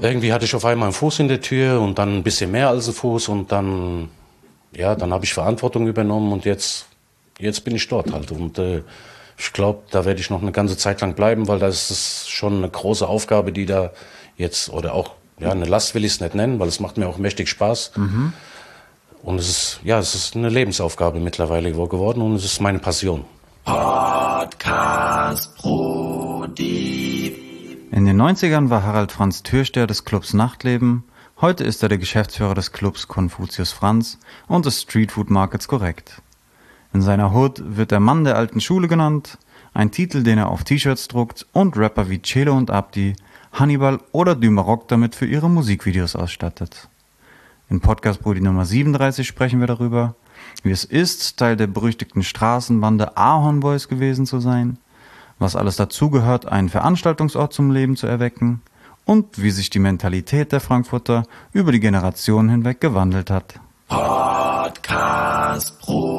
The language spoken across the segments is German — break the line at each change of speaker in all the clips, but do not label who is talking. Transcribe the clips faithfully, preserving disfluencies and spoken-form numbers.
irgendwie hatte ich auf einmal einen Fuß in der Tür und dann ein bisschen mehr als einen Fuß und dann, ja, dann habe ich Verantwortung übernommen und jetzt, jetzt bin ich dort halt. Und äh, ich glaube, da werde ich noch eine ganze Zeit lang bleiben, weil das ist schon eine große Aufgabe, die da jetzt, oder auch, ja, eine Last will ich es nicht nennen, weil es macht mir auch mächtig Spaß. Mhm. Und es ist, ja, es ist eine Lebensaufgabe mittlerweile geworden und es ist meine Passion.
Podcast Brudi. In den neunzigern war Harald Franz Türsteher des Clubs Nachtleben. Heute ist er der Geschäftsführer des Clubs Konfuzius Franz und des Streetfood Markets Korrekt. In seiner Hood wird der Mann der alten Schule genannt, ein Titel, den er auf T-Shirts druckt und Rapper wie Celo und Abdi, Hannibal oder Dümarock damit für ihre Musikvideos ausstattet. In Podcast Brudi Nummer siebenunddreißig sprechen wir darüber, wie es ist, Teil der berüchtigten Straßenbande Ahorn Boys gewesen zu sein, was alles dazugehört, einen Veranstaltungsort zum Leben zu erwecken und wie sich die Mentalität der Frankfurter über die Generationen hinweg gewandelt hat. Podcast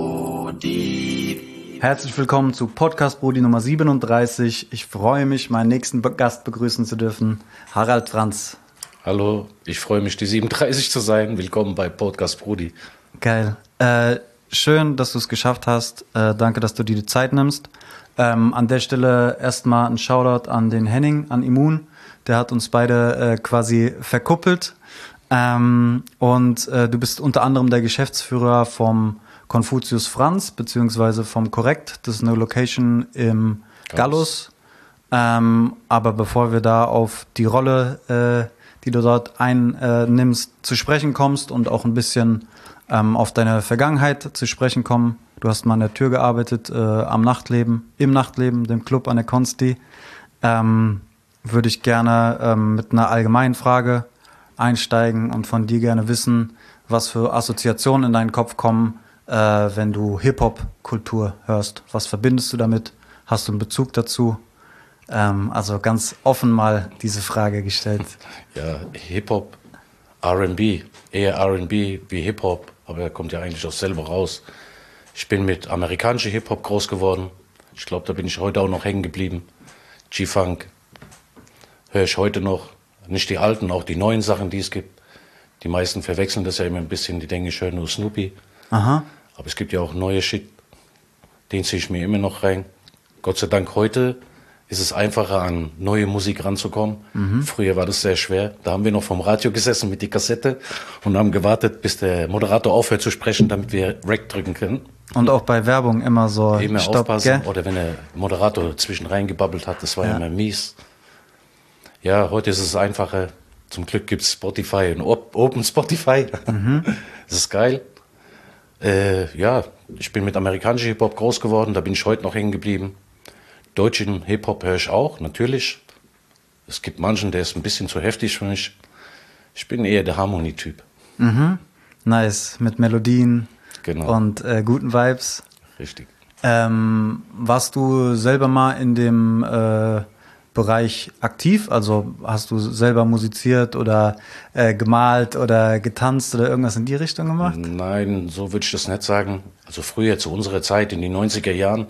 Brudi. Herzlich willkommen zu Podcast Brudi Nummer siebenunddreißig. Ich freue mich, meinen nächsten Gast begrüßen zu dürfen, Harald Franz.
Hallo, ich freue mich, die siebenunddreißig zu sein. Willkommen bei Podcast Brudi.
Geil. Äh, schön, dass du es geschafft hast. Äh, danke, dass du dir die Zeit nimmst. Ähm, an der Stelle erstmal ein Shoutout an den Henning, an Immun. Der hat uns beide äh, quasi verkuppelt. Ähm, und äh, du bist unter anderem der Geschäftsführer vom Konfuzius Franz, beziehungsweise vom Korrekt. Das ist eine Location im Gallus. Ähm, aber bevor wir da auf die Rolle äh, die du dort einnimmst, äh, zu sprechen kommst und auch ein bisschen ähm, auf deine Vergangenheit zu sprechen kommen. Du hast mal an der Tür gearbeitet, äh, am Nachtleben, im Nachtleben, dem Club an der Consti. Ähm, würde ich gerne ähm, mit einer allgemeinen Frage einsteigen und von dir gerne wissen, was für Assoziationen in deinen Kopf kommen, äh, wenn du Hip-Hop-Kultur hörst. Was verbindest du damit? Hast du einen Bezug dazu? Ähm, also ganz offen mal diese Frage gestellt.
Ja, Hip-Hop, R and B, eher R and B wie Hip-Hop, aber er kommt ja eigentlich auch selber raus. Ich bin mit amerikanischem Hip-Hop groß geworden. Ich glaube, da bin ich heute auch noch hängen geblieben. G-Funk höre ich heute noch. Nicht die alten, auch die neuen Sachen, die es gibt. Die meisten verwechseln das ja immer ein bisschen, die denken, ich höre nur Snoopy.
Aha.
Aber es gibt ja auch neue Shit, den ziehe ich mir immer noch rein. Gott sei Dank heute ist es einfacher, an neue Musik ranzukommen. Mhm. Früher war das sehr schwer. Da haben wir noch vom Radio gesessen mit die Kassette und haben gewartet, bis der Moderator aufhört zu sprechen, damit wir Rec drücken können.
Und auch bei Werbung immer so
immer
Stopp,
aufpassen.
Gell?
Oder wenn der Moderator zwischen reingebabbelt hat, das war
ja.
ja immer mies. Ja, heute ist es einfacher. Zum Glück gibt es Spotify und Open Spotify. Mhm. Das ist geil. Äh, ja, ich bin mit amerikanischem Hip-Hop groß geworden, da bin ich heute noch hängen geblieben. Deutschen Hip-Hop höre ich auch, natürlich. Es gibt manchen, der ist ein bisschen zu heftig für mich. Ich bin eher der Harmonie-Typ.
Mhm. Nice, mit Melodien
genau.
und äh, guten Vibes.
Richtig.
Ähm, warst du selber mal in dem äh, Bereich aktiv? Also hast du selber musiziert oder äh, gemalt oder getanzt oder irgendwas in die Richtung gemacht?
Nein, so würde ich das nicht sagen. Also früher, zu unserer Zeit, in den neunziger Jahren,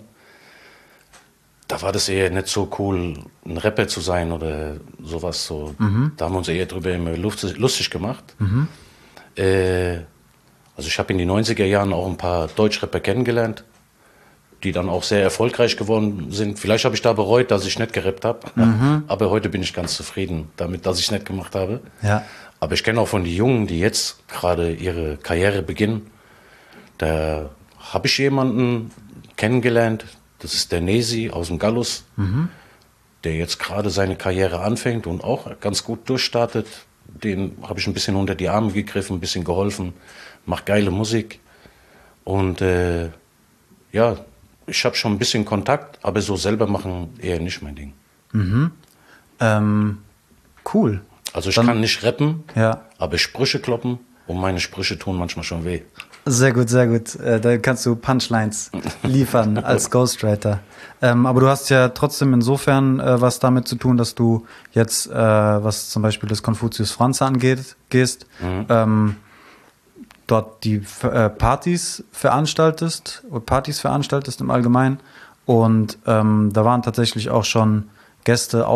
da war das eher nicht so cool, ein Rapper zu sein oder sowas. So. Mhm. Da haben wir uns eher drüber immer lustig gemacht. Mhm. Äh, also ich habe in den neunziger Jahren auch ein paar Deutschrapper kennengelernt, die dann auch sehr erfolgreich geworden sind. Vielleicht habe ich da bereut, dass ich nicht gerappt habe. Mhm. Aber heute bin ich ganz zufrieden damit, dass ich es nicht gemacht habe.
Ja.
Aber ich kenne auch von den Jungen, die jetzt gerade ihre Karriere beginnen. Da habe ich jemanden kennengelernt, das ist der Nesi aus dem Gallus, mhm. der jetzt gerade seine Karriere anfängt und auch ganz gut durchstartet. Den habe ich ein bisschen unter die Arme gegriffen, ein bisschen geholfen, macht geile Musik. Und äh, ja, ich habe schon ein bisschen Kontakt, aber so selber machen eher nicht mein Ding.
Mhm. Ähm, cool.
Also ich
Dann,
kann nicht rappen,
ja.
aber Sprüche kloppen und meine Sprüche tun manchmal schon weh.
Sehr gut, sehr gut. Äh, da kannst du Punchlines liefern als Ghostwriter. Ähm, aber du hast ja trotzdem insofern äh, was damit zu tun, dass du jetzt, äh, was zum Beispiel das Konfuzius Franz angeht, gehst, mhm. ähm, dort die äh, Partys veranstaltest, oder Partys veranstaltest im Allgemeinen. Und ähm, da waren tatsächlich auch schon Gäste aus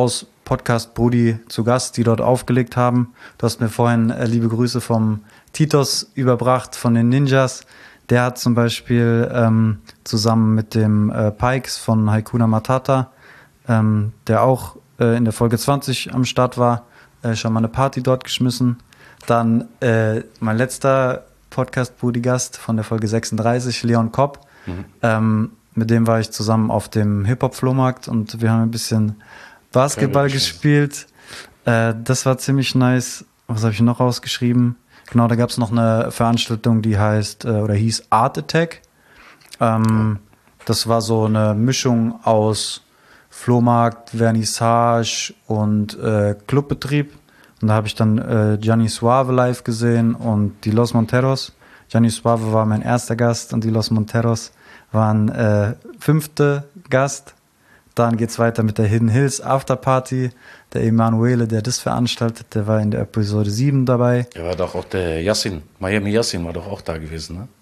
Podcast Brudi zu Gast, die dort aufgelegt haben. Du hast mir vorhin äh, liebe Grüße vom Titos überbracht, von den Ninjas. Der hat zum Beispiel ähm, zusammen mit dem äh, Pikes von Hakuna Matata, ähm, der auch äh, in der Folge zwanzig am Start war, äh, schon mal eine Party dort geschmissen. Dann äh, mein letzter Podcast-Brudi-Gast von der Folge sechsunddreißig, Leon Kopp. Mhm. Ähm, mit dem war ich zusammen auf dem Hip-Hop-Flohmarkt und wir haben ein bisschen Basketball gespielt. Äh, das war ziemlich nice. Was habe ich noch rausgeschrieben? Genau, da gab es noch eine Veranstaltung, die heißt äh, oder hieß Art Attack. Ähm, das war so eine Mischung aus Flohmarkt, Vernissage und äh, Clubbetrieb. Und da habe ich dann äh, Gianni Suave live gesehen und die Los Monteros. Gianni Suave war mein erster Gast und die Los Monteros waren äh, fünfte Gast. Dann geht's weiter mit der Hidden Hills Afterparty. Der Emanuele, der das veranstaltet, der war in der Episode sieben dabei.
Der war doch auch der Yassin, Miami Yassin war doch auch da gewesen, ne?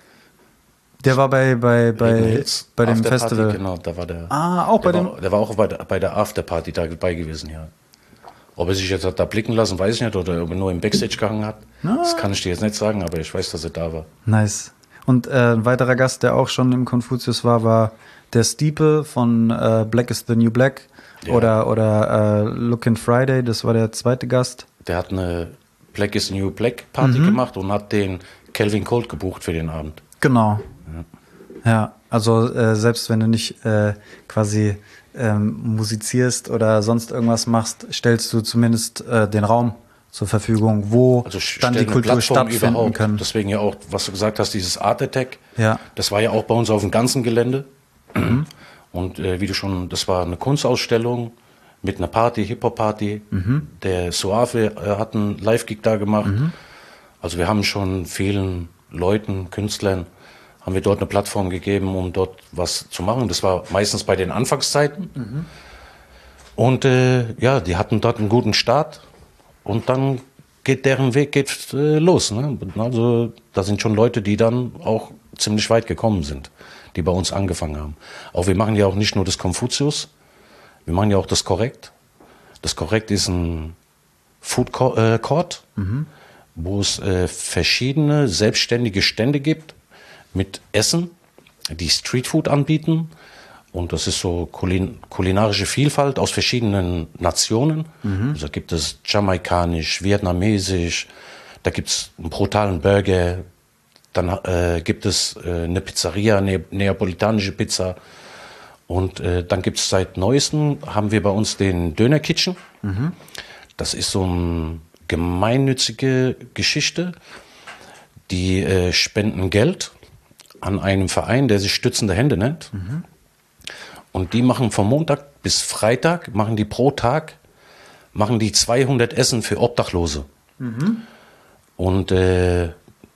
Der war bei, bei, bei, bei dem Festival.
Genau, da war der.
Ah, auch bei
der
dem.
War, der war auch bei der, bei der Afterparty da dabei gewesen, ja. Ob er sich jetzt hat da blicken lassen, weiß ich nicht, oder ob er nur im Backstage gehangen hat. Ah. Das kann ich dir jetzt nicht sagen, aber ich weiß, dass er da war.
Nice. Und äh, ein weiterer Gast, der auch schon im Konfuzius war, war der Stiepe von äh, Black is the New Black. Ja. Oder, oder äh, Lookin' Friday, das war der zweite Gast.
Der hat eine Black is the New Black Party mhm. gemacht und hat den Calvin Colt gebucht für den Abend.
Genau. Ja, ja also äh, selbst wenn du nicht äh, quasi ähm, musizierst oder sonst irgendwas machst, stellst du zumindest äh, den Raum zur Verfügung, wo also dann die Kultur stattfinden überhaupt. Kann.
Deswegen ja auch, was du gesagt hast, dieses Art Attack,
ja.
Das war ja auch bei uns auf dem ganzen Gelände. Mhm. Und äh, wie du schon, das war eine Kunstausstellung mit einer Party, Hip-Hop-Party. Mhm. Der Suave äh, hat einen Live-Gig da gemacht. Mhm. Also wir haben schon vielen Leuten, Künstlern, haben wir dort eine Plattform gegeben, um dort was zu machen. Das war meistens bei den Anfangszeiten. Mhm. Und äh, ja, die hatten dort einen guten Start. Und dann geht deren Weg geht, äh, los. Ne? Also da sind schon Leute, die dann auch ziemlich weit gekommen sind, die bei uns angefangen haben. Auch wir machen ja auch nicht nur das Konfuzius, wir machen ja auch das Korrekt. Das Korrekt ist ein Food Court, mhm. wo es äh, verschiedene selbstständige Stände gibt mit Essen, die Streetfood anbieten. Und das ist so kulin- kulinarische Vielfalt aus verschiedenen Nationen. Mhm. Also gibt es jamaikanisch, vietnamesisch, da gibt es einen brutalen Burger, dann äh, gibt es äh, eine Pizzeria, eine neapolitanische Pizza. Und äh, dann gibt es seit Neuestem, haben wir bei uns den Döner Kitchen. Mhm. Das ist so eine gemeinnützige Geschichte. Die äh, spenden Geld an einen Verein, der sich Stützende Hände nennt. Mhm. Und die machen von Montag bis Freitag, machen die pro Tag, machen die zweihundert Essen für Obdachlose. Mhm. Und äh,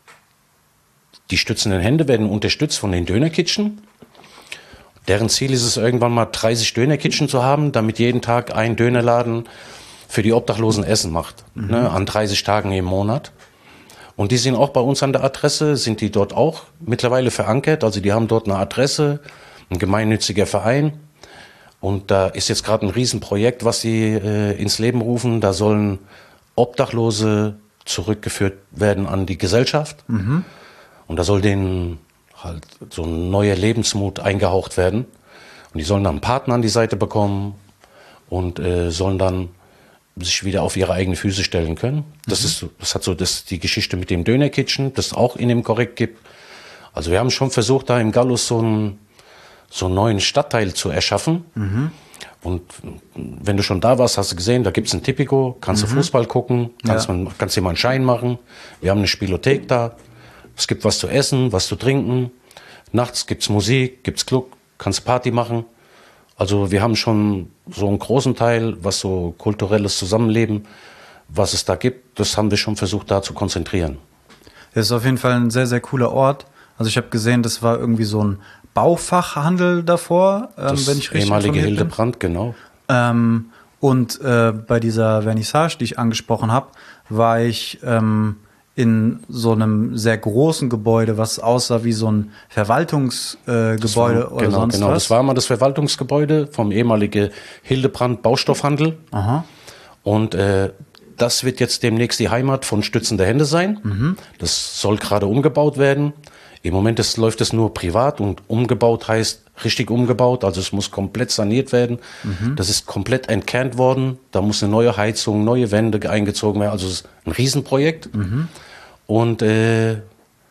die stützenden Hände werden unterstützt von den Dönerkitchen. Deren Ziel ist es, irgendwann mal dreißig Dönerkitchen zu haben, damit jeden Tag ein Dönerladen für die Obdachlosen Essen macht. Mhm. Ne, an dreißig Tagen im Monat. Und die sind auch bei uns an der Adresse, sind die dort auch mittlerweile verankert. Also die haben dort eine Adresse, ein gemeinnütziger Verein. Und da ist jetzt gerade ein Riesenprojekt, was sie äh, ins Leben rufen. Da sollen Obdachlose zurückgeführt werden an die Gesellschaft. Mhm. Und da soll denen halt so ein neuer Lebensmut eingehaucht werden. Und die sollen dann einen Partner an die Seite bekommen und äh, sollen dann sich wieder auf ihre eigenen Füße stellen können. Das, mhm. ist, das hat so das, die Geschichte mit dem Döner-Kitchen, das es auch in dem Korrekt gibt. Also wir haben schon versucht, da im Gallus so einen, so einen neuen Stadtteil zu erschaffen. Mhm. Und wenn du schon da warst, hast du gesehen, da gibt's ein Tipico, kannst mhm. du Fußball gucken, kannst, ja. man, kannst dir mal einen Schein machen. Wir haben eine Spielothek da. Es gibt was zu essen, was zu trinken. Nachts gibt's Musik, gibt's Club, kannst Party machen. Also wir haben schon so einen großen Teil, was so kulturelles Zusammenleben, was es da gibt, das haben wir schon versucht, da zu konzentrieren.
Das ist auf jeden Fall ein sehr, sehr cooler Ort. Also ich habe gesehen, das war irgendwie so ein Baufachhandel davor, ähm,
das
wenn ich richtig
ehemalige Hildebrand, genau.
Ähm, und äh, bei dieser Vernissage, die ich angesprochen habe, war ich ähm, in so einem sehr großen Gebäude, was aussah wie so ein Verwaltungsgebäude äh, Gebäude
war,
oder
genau,
sonst
genau.
was.
Das war mal das Verwaltungsgebäude vom ehemaligen Hildebrand Baustoffhandel.
Aha.
Und äh, das wird jetzt demnächst die Heimat von Stützende Hände sein.
Mhm.
Das soll gerade umgebaut werden. Im Moment ist, läuft es nur privat und umgebaut heißt richtig umgebaut. Also es muss komplett saniert werden. Mhm. Das ist komplett entkernt worden. Da muss eine neue Heizung, neue Wände eingezogen werden. Also es ist ein Riesenprojekt. Mhm. Und äh,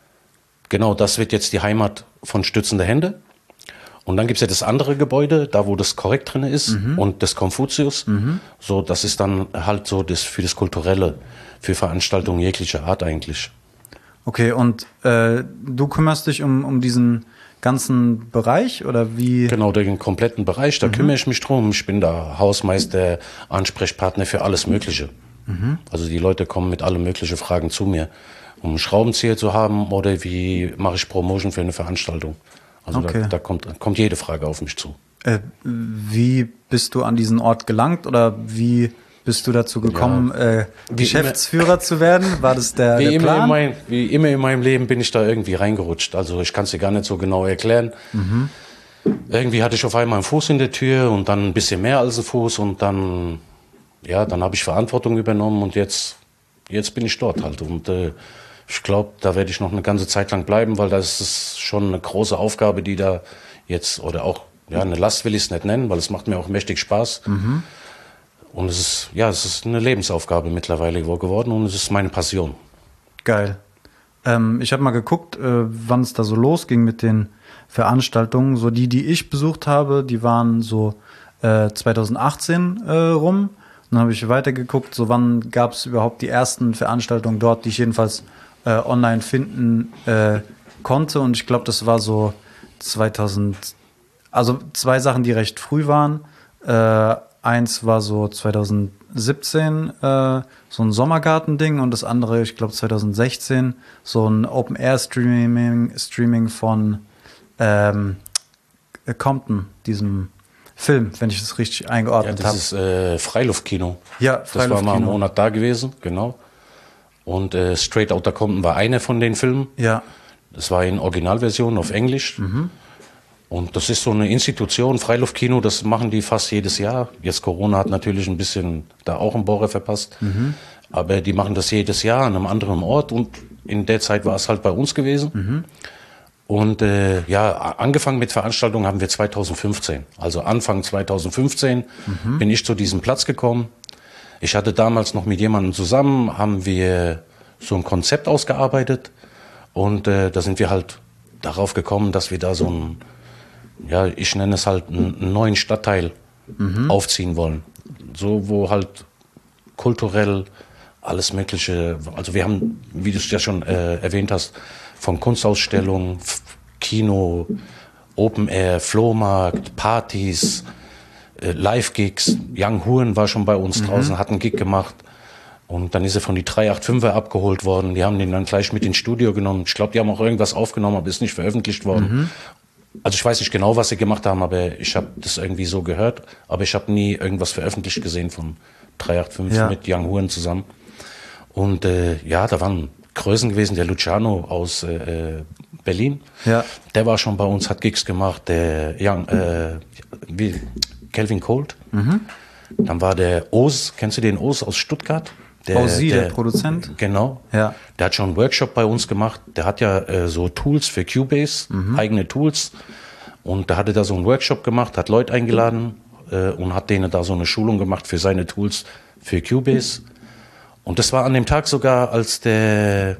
genau, das wird jetzt die Heimat von Stützende Hände. Und dann gibt's ja das andere Gebäude, da wo das Korrekt drin ist, mhm. und das Konfuzius. Mhm. So, das ist dann halt so das für das Kulturelle, für Veranstaltungen jeglicher Art eigentlich.
Okay, und äh, du kümmerst dich um, um diesen ganzen Bereich oder wie?
Genau, den kompletten Bereich, da mhm. kümmere ich mich drum. Ich bin da Hausmeister, Ansprechpartner für alles Mögliche. Mhm. Also die Leute kommen mit allen möglichen Fragen zu mir, um einen Schraubenzieher zu haben oder wie mache ich Promotion für eine Veranstaltung. Also okay. da, da kommt, kommt jede Frage auf mich zu.
Äh, wie bist du an diesen Ort gelangt oder wie bist du dazu gekommen, ja, äh, Geschäftsführer immer, zu werden? War das der,
wie
der
immer
Plan?
In mein, wie immer in meinem Leben bin ich da irgendwie reingerutscht. Also ich kann es dir gar nicht so genau erklären. Mhm. Irgendwie hatte ich auf einmal einen Fuß in der Tür und dann ein bisschen mehr als einen Fuß und dann, ja, dann habe ich Verantwortung übernommen und jetzt, jetzt bin ich dort halt. Und äh, ich glaube, da werde ich noch eine ganze Zeit lang bleiben, weil das ist schon eine große Aufgabe, die da jetzt, oder auch, ja, eine Last will ich es nicht nennen, weil es macht mir auch mächtig Spaß. Mhm. Und es ist, ja, es ist eine Lebensaufgabe mittlerweile geworden und es ist meine Passion.
Geil. Ähm, ich habe mal geguckt, äh, wann es da so losging mit den Veranstaltungen. So die, die ich besucht habe, die waren so äh, zwanzig achtzehn äh, rum. Dann habe ich weitergeguckt, so wann gab es überhaupt die ersten Veranstaltungen dort, die ich jedenfalls äh, online finden äh, konnte. Und ich glaube, das war so zweitausend, also zwei Sachen, die recht früh waren. Äh, Eins war so zwanzig siebzehn äh, so ein Sommergarten-Ding und das andere, ich glaube zwanzig sechzehn, so ein Open-Air-Streaming Streaming von ähm, Compton, diesem Film, wenn ich das richtig eingeordnet habe.
Ja, das hab. ist äh, Freiluftkino.
Ja, Freiluftkino.
Das war mal einen Monat da gewesen, genau. Und äh, Straight Outta Compton war einer von den Filmen.
Ja.
Das war in Originalversion auf Englisch. Mhm. Und das ist so eine Institution, Freiluftkino, das machen die fast jedes Jahr. Jetzt Corona hat natürlich ein bisschen da auch einen Bohrer verpasst. Mhm. Aber die machen das jedes Jahr an einem anderen Ort und in der Zeit war es halt bei uns gewesen. Mhm. Und äh, ja, angefangen mit Veranstaltungen haben wir zwanzig fünfzehn. Also Anfang zwanzig fünfzehn mhm. bin ich zu diesem Platz gekommen. Ich hatte damals noch mit jemandem zusammen, haben wir so ein Konzept ausgearbeitet. Und äh, da sind wir halt darauf gekommen, dass wir da so ein, ja, ich nenne es halt einen neuen Stadtteil mhm. aufziehen wollen. So, wo halt kulturell alles Mögliche, also wir haben, wie du es ja schon äh, erwähnt hast, von Kunstausstellungen, Kino, Open Air, Flohmarkt, Partys, äh, Live-Gigs. Young Huren war schon bei uns mhm. draußen, hat einen Gig gemacht. Und dann ist er von die drei acht fünfer abgeholt worden. Die haben den dann gleich mit ins Studio genommen. Ich glaube, die haben auch irgendwas aufgenommen, aber ist nicht veröffentlicht worden. Mhm. Also ich weiß nicht genau, was sie gemacht haben, aber ich habe das irgendwie so gehört. Aber ich habe nie irgendwas veröffentlicht gesehen von drei acht fünf ja. mit Young Huren zusammen. Und äh, ja, da waren Größen gewesen. Der Luciano aus äh, Berlin, ja. der war schon bei uns, hat Gigs gemacht. Der Young, äh, wie, Calvin Colt. Mhm. Dann war der Oz, kennst du den Oz aus Stuttgart? Der,
Ozi, der, der Produzent?
Genau.
Ja.
Der hat schon einen Workshop bei uns gemacht. Der hat ja äh, so Tools für Cubase, mhm. eigene Tools. Und da hatte da so einen Workshop gemacht, hat Leute eingeladen äh, und hat denen da so eine Schulung gemacht für seine Tools für Cubase. Und das war an dem Tag sogar, als der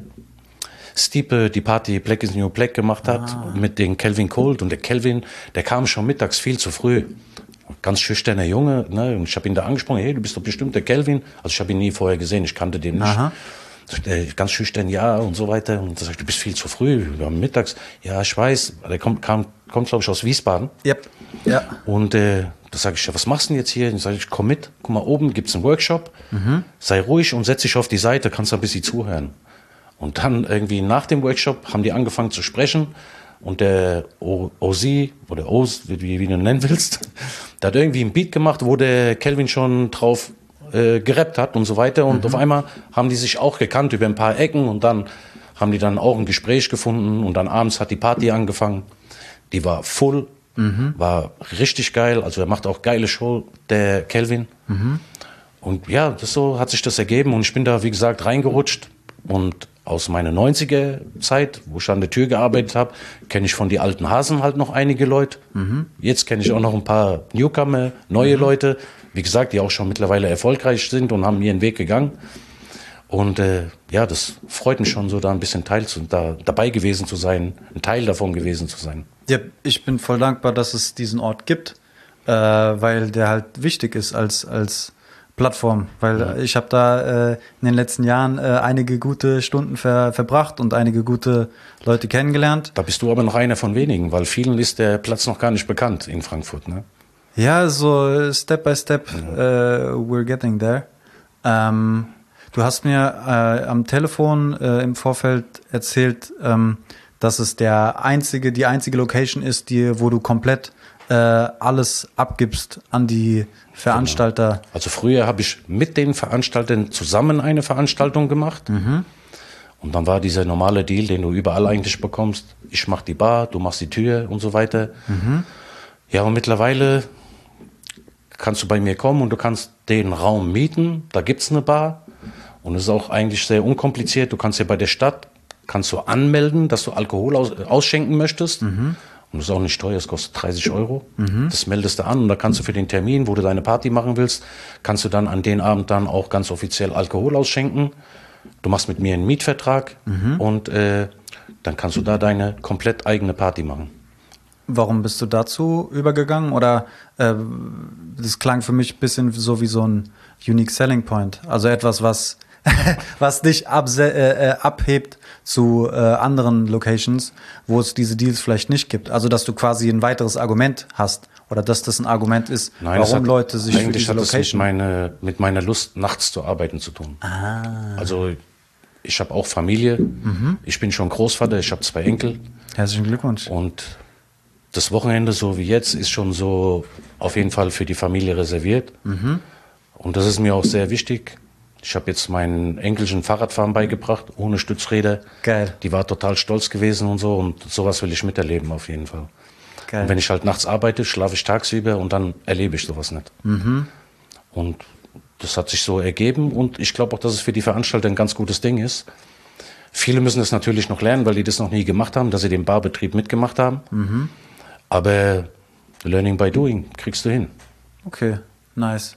Stipe die Party Black is New Black gemacht hat ah. mit den Calvin Colt. Und der Calvin, der kam schon mittags viel zu früh. Ganz schüchterner Junge, ne? Und ich habe ihn da angesprochen, hey, du bist doch bestimmt der Kelvin. Also ich habe ihn nie vorher gesehen, ich kannte den nicht. Aha. Ganz schüchtern, ja, und so weiter. Und da sag ich, du bist viel zu früh, wir haben mittags. Ja, ich weiß, der kommt, kam, kommt glaube ich, aus Wiesbaden.
Yep. Ja.
Und äh, da sage ich, ja, was machst du denn jetzt hier? Und sage ich, komm mit, guck mal, oben gibt's einen Workshop. Mhm. Sei ruhig und setz dich auf die Seite, kannst da ein bisschen zuhören. Und dann irgendwie nach dem Workshop haben die angefangen zu sprechen. Und der Ozi, oder Oz, wie, wie du ihn nennen willst, der hat irgendwie ein Beat gemacht, wo der Kelvin schon drauf äh, gerappt hat und so weiter. Und mhm. auf einmal haben die sich auch gekannt über ein paar Ecken und dann haben die dann auch ein Gespräch gefunden und dann abends hat die Party angefangen. Die war full, mhm. war richtig geil. Also er macht auch geile Show, der Kelvin. Mhm. Und ja, das so hat sich das ergeben und ich bin da, wie gesagt, reingerutscht. Und aus meiner neunziger-Zeit, wo ich an der Tür gearbeitet habe, kenne ich von die alten Hasen halt noch einige Leute. Mhm. Jetzt kenne ich auch noch ein paar Newcomer, neue mhm. Leute, wie gesagt, die auch schon mittlerweile erfolgreich sind und haben ihren Weg gegangen. Und äh, ja, das freut mich schon so, da ein bisschen Teil zu, da, dabei gewesen zu sein, ein Teil davon gewesen zu sein.
Ja, ich bin voll dankbar, dass es diesen Ort gibt, äh, weil der halt wichtig ist als, als Plattform, weil ja. ich habe da äh, in den letzten Jahren äh, einige gute Stunden ver, verbracht und einige gute Leute kennengelernt.
Da bist du aber noch einer von wenigen, weil vielen ist der Platz noch gar nicht bekannt in Frankfurt, ne?
Ja, so Step by Step, ja. uh, we're getting there. Ähm, du hast mir äh, am Telefon äh, im Vorfeld erzählt, ähm, dass es der einzige, die einzige Location ist, die, wo du komplett äh, alles abgibst an die Veranstalter.
Genau. Also früher habe ich mit den Veranstaltern zusammen eine Veranstaltung gemacht. Mhm. Und dann war dieser normale Deal, den du überall eigentlich bekommst. Ich mache die Bar, du machst die Tür und so weiter. Mhm. Ja, und mittlerweile kannst du bei mir kommen und du kannst den Raum mieten. Da gibt's eine Bar. Und es ist auch eigentlich sehr unkompliziert. Du kannst ja bei der Stadt kannst du anmelden, dass du Alkohol aus, ausschenken möchtest. Mhm. Und das ist auch nicht teuer, es kostet dreißig Euro. Mhm. Das meldest du an und da kannst du für den Termin, wo du deine Party machen willst, kannst du dann an den Abend dann auch ganz offiziell Alkohol ausschenken. Du machst mit mir einen Mietvertrag mhm. und äh, dann kannst du da deine komplett eigene Party machen.
Warum bist du dazu übergegangen? Oder äh, das klang für mich ein bisschen so wie so ein Unique Selling Point. Also etwas, was, was dich abse- äh, abhebt zu äh, anderen Locations, wo es diese Deals vielleicht nicht gibt. Also dass du quasi ein weiteres Argument hast oder dass das ein Argument ist,
Nein,
warum
hat,
Leute sich für diese
hat
Location...
Eigentlich hat meine, mit meiner Lust, nachts zu arbeiten zu tun.
Ah.
Also ich habe auch Familie, mhm. ich bin schon Großvater, ich habe zwei Enkel.
Herzlichen Glückwunsch.
Und das Wochenende, so wie jetzt, ist schon so auf jeden Fall für die Familie reserviert. Mhm. Und das ist mir auch sehr wichtig. Ich habe jetzt meinen Enkelchen Fahrradfahren beigebracht, ohne Stützräder.
Geil.
Die war total stolz gewesen und so. Und sowas will ich miterleben auf jeden Fall.
Geil.
Und wenn ich halt nachts arbeite, schlafe ich tagsüber und dann erlebe ich sowas nicht. Mhm. Und das hat sich so ergeben. Und ich glaube auch, dass es für die Veranstalter ein ganz gutes Ding ist. Viele müssen das natürlich noch lernen, weil die das noch nie gemacht haben, dass sie den Barbetrieb mitgemacht haben. Mhm. Aber learning by doing kriegst du hin.
Okay, nice.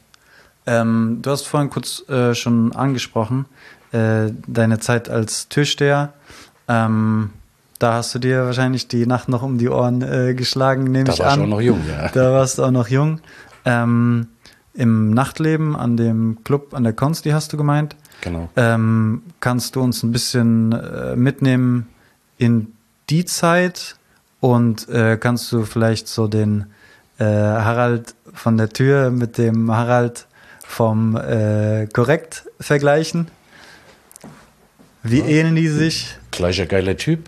Ähm, du hast vorhin kurz äh, schon angesprochen, äh, deine Zeit als Türsteher. Ähm, da hast du dir wahrscheinlich die Nacht noch um die Ohren äh, geschlagen, nehme ich an.
Da warst du auch noch jung, ja.
Da warst du auch noch jung. Ähm, Im Nachtleben an dem Club, an der Consti hast du gemeint.
Genau.
Ähm, kannst du uns ein bisschen äh, mitnehmen in die Zeit und äh, kannst du vielleicht so den äh, Harald von der Tür mit dem Harald vom äh, Korrekt vergleichen? Wie ja. ähneln die sich?
Gleicher geiler Typ.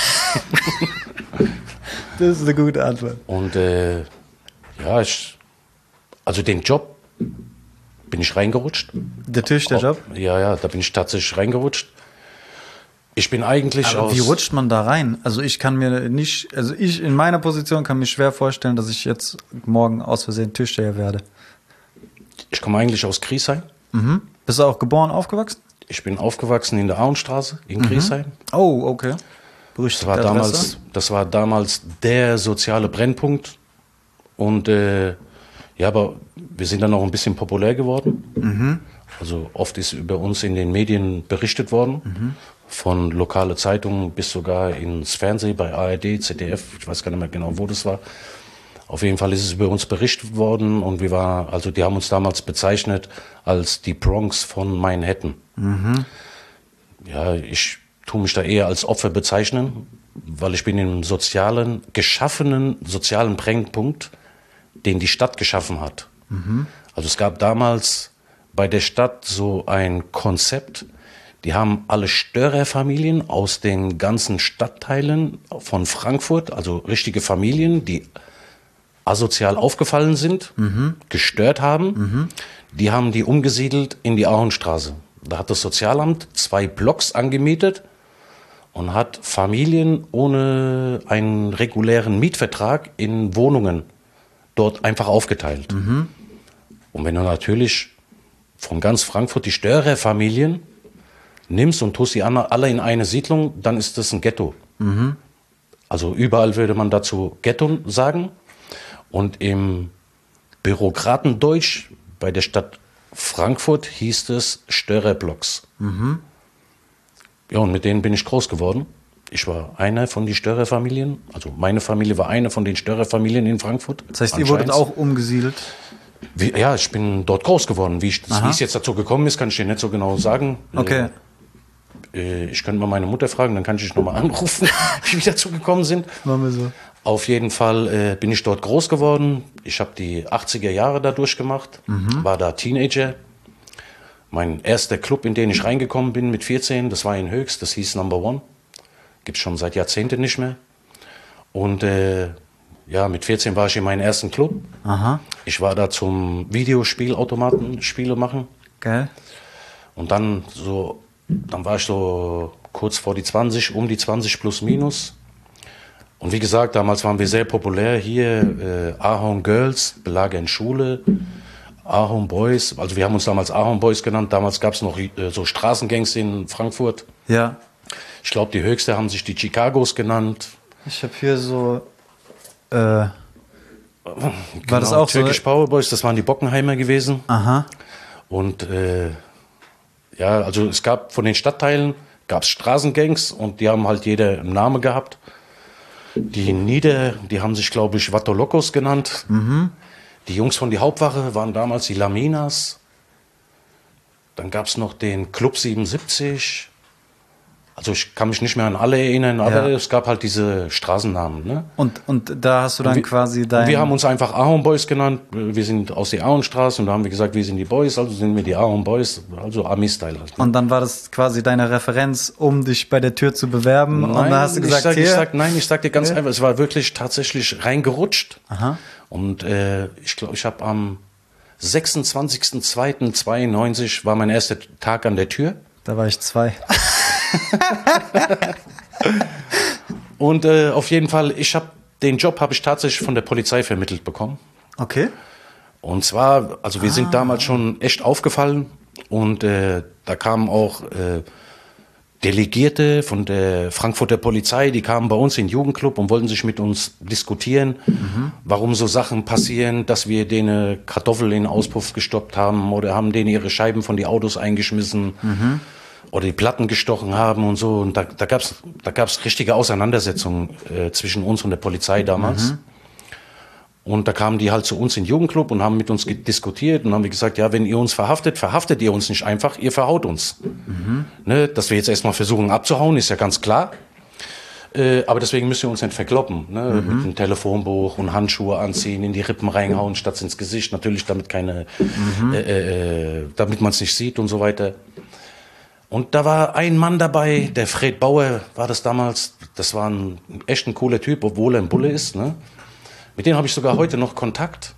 Das ist eine gute Antwort.
Und äh, ja, ich, also den Job bin ich reingerutscht.
Der Tischlerjob?
Ja, ja, da bin ich tatsächlich reingerutscht. Ich bin eigentlich
Aber
aus...
wie rutscht man da rein? Also ich kann mir nicht, also ich in meiner Position kann mir schwer vorstellen, dass ich jetzt morgen aus Versehen Tischsteher werde.
Ich komme eigentlich aus Griesheim.
Mhm. Bist du auch geboren, aufgewachsen?
Ich bin aufgewachsen in der Auenstraße in Griesheim.
Mhm. Oh, okay.
Das war, damals, das war damals der soziale Brennpunkt. Und äh, ja, aber wir sind dann auch ein bisschen populär geworden. Mhm. Also oft ist über uns in den Medien berichtet worden. Mhm. Von lokale Zeitungen bis sogar ins Fernsehen bei A R D, Z D F. Ich weiß gar nicht mehr genau, wo das war. Auf jeden Fall ist es über uns berichtet worden und wir war, also die haben uns damals bezeichnet als die Bronx von Manhattan. Mhm. Ja, ich tue mich da eher als Opfer bezeichnen, weil ich bin im sozialen, geschaffenen, sozialen Brennpunkt, den die Stadt geschaffen hat. Mhm. Also es gab damals bei der Stadt so ein Konzept, die haben alle Störerfamilien aus den ganzen Stadtteilen von Frankfurt, also richtige Familien, die asozial aufgefallen sind, mhm. gestört haben. Mhm. Die haben die umgesiedelt in die Ahornstraße. Da hat das Sozialamt zwei Blocks angemietet und hat Familien ohne einen regulären Mietvertrag in Wohnungen dort einfach aufgeteilt. Mhm. Und wenn du natürlich von ganz Frankfurt die Störerfamilien nimmst und tust sie alle in eine Siedlung, dann ist das ein Ghetto. Mhm. Also überall würde man dazu Ghetto sagen. Und im Bürokratendeutsch bei der Stadt Frankfurt hieß es Störerblocks. Mhm. Ja, und mit denen bin ich groß geworden. Ich war einer von den Störerfamilien. Also meine Familie war eine von den Störerfamilien in Frankfurt.
Das heißt, ihr wurdet auch umgesiedelt?
Wie, ja, ich bin dort groß geworden. Wie, ich, wie es jetzt dazu gekommen ist, kann ich dir nicht so genau sagen.
Okay.
Äh, ich könnte mal meine Mutter fragen, dann kann ich dich nochmal anrufen, wie wir dazu gekommen sind.
Machen wir so.
Auf jeden Fall äh, bin ich dort groß geworden. Ich habe die achtziger Jahre da durchgemacht, mhm. war da Teenager. Mein erster Club, in den ich reingekommen bin mit vierzehn, das war in Höchst, das hieß Number One. Gibt es schon seit Jahrzehnten nicht mehr. Und äh, ja, mit vierzehn war ich in meinem ersten Club. Aha. Ich war da zum Videospielautomaten Spiele machen.
Geil.
Und dann so, dann war ich so kurz vor die zwanzig, um die zwanzig plus minus. Und wie gesagt, damals waren wir sehr populär hier. Äh, Ahorn Girls, belagern Schule. Ahorn Boys, also wir haben uns damals Ahorn Boys genannt. Damals gab es noch äh, so Straßengangs in Frankfurt.
Ja.
Ich glaube, die höchste haben sich die Chicagos genannt.
Ich habe hier so... Äh, war
genau,
das auch
Türkisch
so?
Power Boys, das waren die Bockenheimer gewesen.
Aha.
Und äh, ja, also es gab von den Stadtteilen gab es Straßengangs und die haben halt jeder einen Namen gehabt. Die Nieder, die haben sich, glaube ich, Vatolokos genannt. Mhm. Die Jungs von die Hauptwache waren damals die Laminas. Dann gab es noch den Club siebenundsiebzig. Also ich kann mich nicht mehr an alle erinnern, aber ja. Es gab halt diese Straßennamen. Ne?
Und, und da hast du dann
wir,
quasi dein...
Wir haben uns einfach Ahorn Boys genannt. Wir sind aus der Ahornstraße und da haben wir gesagt, wir sind die Boys, also sind wir die Ahorn Boys, also Ami-Style halt. Ne?
Und dann war das quasi deine Referenz, um dich bei der Tür zu bewerben?
Nein,
und dann hast du gesagt,
ich sag,
hier?
Ich sag, nein, ich sag dir ganz
ja.
einfach, es war wirklich tatsächlich reingerutscht.
Aha.
Und äh, ich glaube, ich habe am sechsundzwanzigsten zweiten zweiundneunzig war mein erster Tag an der Tür.
Da war ich zwei.
Und äh, auf jeden Fall, ich habe den Job habe ich tatsächlich von der Polizei vermittelt bekommen.
Okay.
Und zwar, also wir ah. sind damals schon echt aufgefallen und äh, da kamen auch äh, Delegierte von der Frankfurter Polizei, die kamen bei uns in den Jugendclub und wollten sich mit uns diskutieren, mhm. warum so Sachen passieren, dass wir denen Kartoffeln in den Auspuff gestoppt haben oder haben denen ihre Scheiben von den Autos eingeschmissen. Mhm. Oder die Platten gestochen haben und so. Und da, da gab es da gab's richtige Auseinandersetzungen äh, zwischen uns und der Polizei damals. Mhm. Und da kamen die halt zu uns in den Jugendclub und haben mit uns diskutiert und haben wir gesagt, ja, wenn ihr uns verhaftet, verhaftet ihr uns nicht einfach, ihr verhaut uns. Mhm. Ne, dass wir jetzt erstmal versuchen abzuhauen, ist ja ganz klar. Äh, aber deswegen müsst ihr uns nicht verkloppen. Ne? Mhm. Mit einem Telefonbuch und Handschuhe anziehen, in die Rippen reinhauen, statt ins Gesicht. Natürlich, damit keine, mhm. äh, äh, damit man es nicht sieht und so weiter. Und da war ein Mann dabei, der Fred Bauer war das damals. Das war ein echt ein cooler Typ, obwohl er ein Bulle ist. Ne? Mit dem habe ich sogar heute noch Kontakt.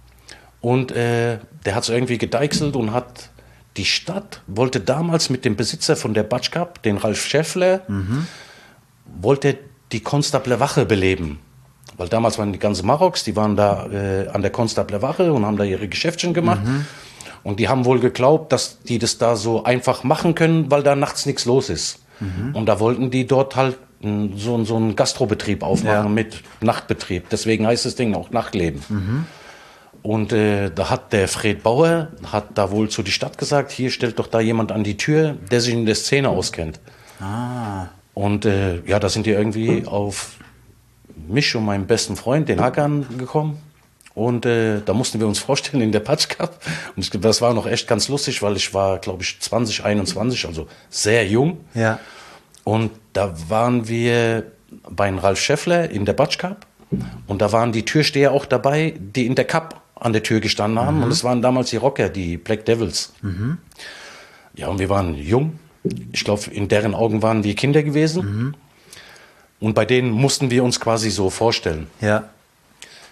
Und äh, der hat es irgendwie gedeichselt und hat die Stadt, wollte damals mit dem Besitzer von der Batsch Cup, den Ralf Schäffler, mhm. wollte die Konstabler Wache beleben. Weil damals waren die ganzen Maroks, die waren da äh, an der Konstabler Wache und haben da ihre Geschäftchen gemacht. Mhm. Und die haben wohl geglaubt, dass die das da so einfach machen können, weil da nachts nichts los ist. Mhm. Und da wollten die dort halt so, so einen Gastrobetrieb aufmachen ja. mit Nachtbetrieb. Deswegen heißt das Ding auch Nachtleben. Mhm. Und äh, da hat der Fred Bauer, hat da wohl zu die Stadt gesagt, hier stellt doch da jemand an die Tür, der sich in der Szene auskennt. Ah. Und äh, ja, da sind die irgendwie auf mich und meinen besten Freund, den Hakan, gekommen. Und äh, da mussten wir uns vorstellen in der Batsch Cup. Und das war noch echt ganz lustig, weil ich war, glaube ich, zwanzig, einundzwanzig, also sehr jung.
Ja.
Und da waren wir bei Ralf Schäffler in der Batsch Cup. Und da waren die Türsteher auch dabei, die in der Cup an der Tür gestanden haben. Mhm. Und es waren damals die Rocker, die Black Devils. Mhm. Ja, und wir waren jung. Ich glaube, in deren Augen waren wir Kinder gewesen. Mhm. Und bei denen mussten wir uns quasi so vorstellen.
Ja.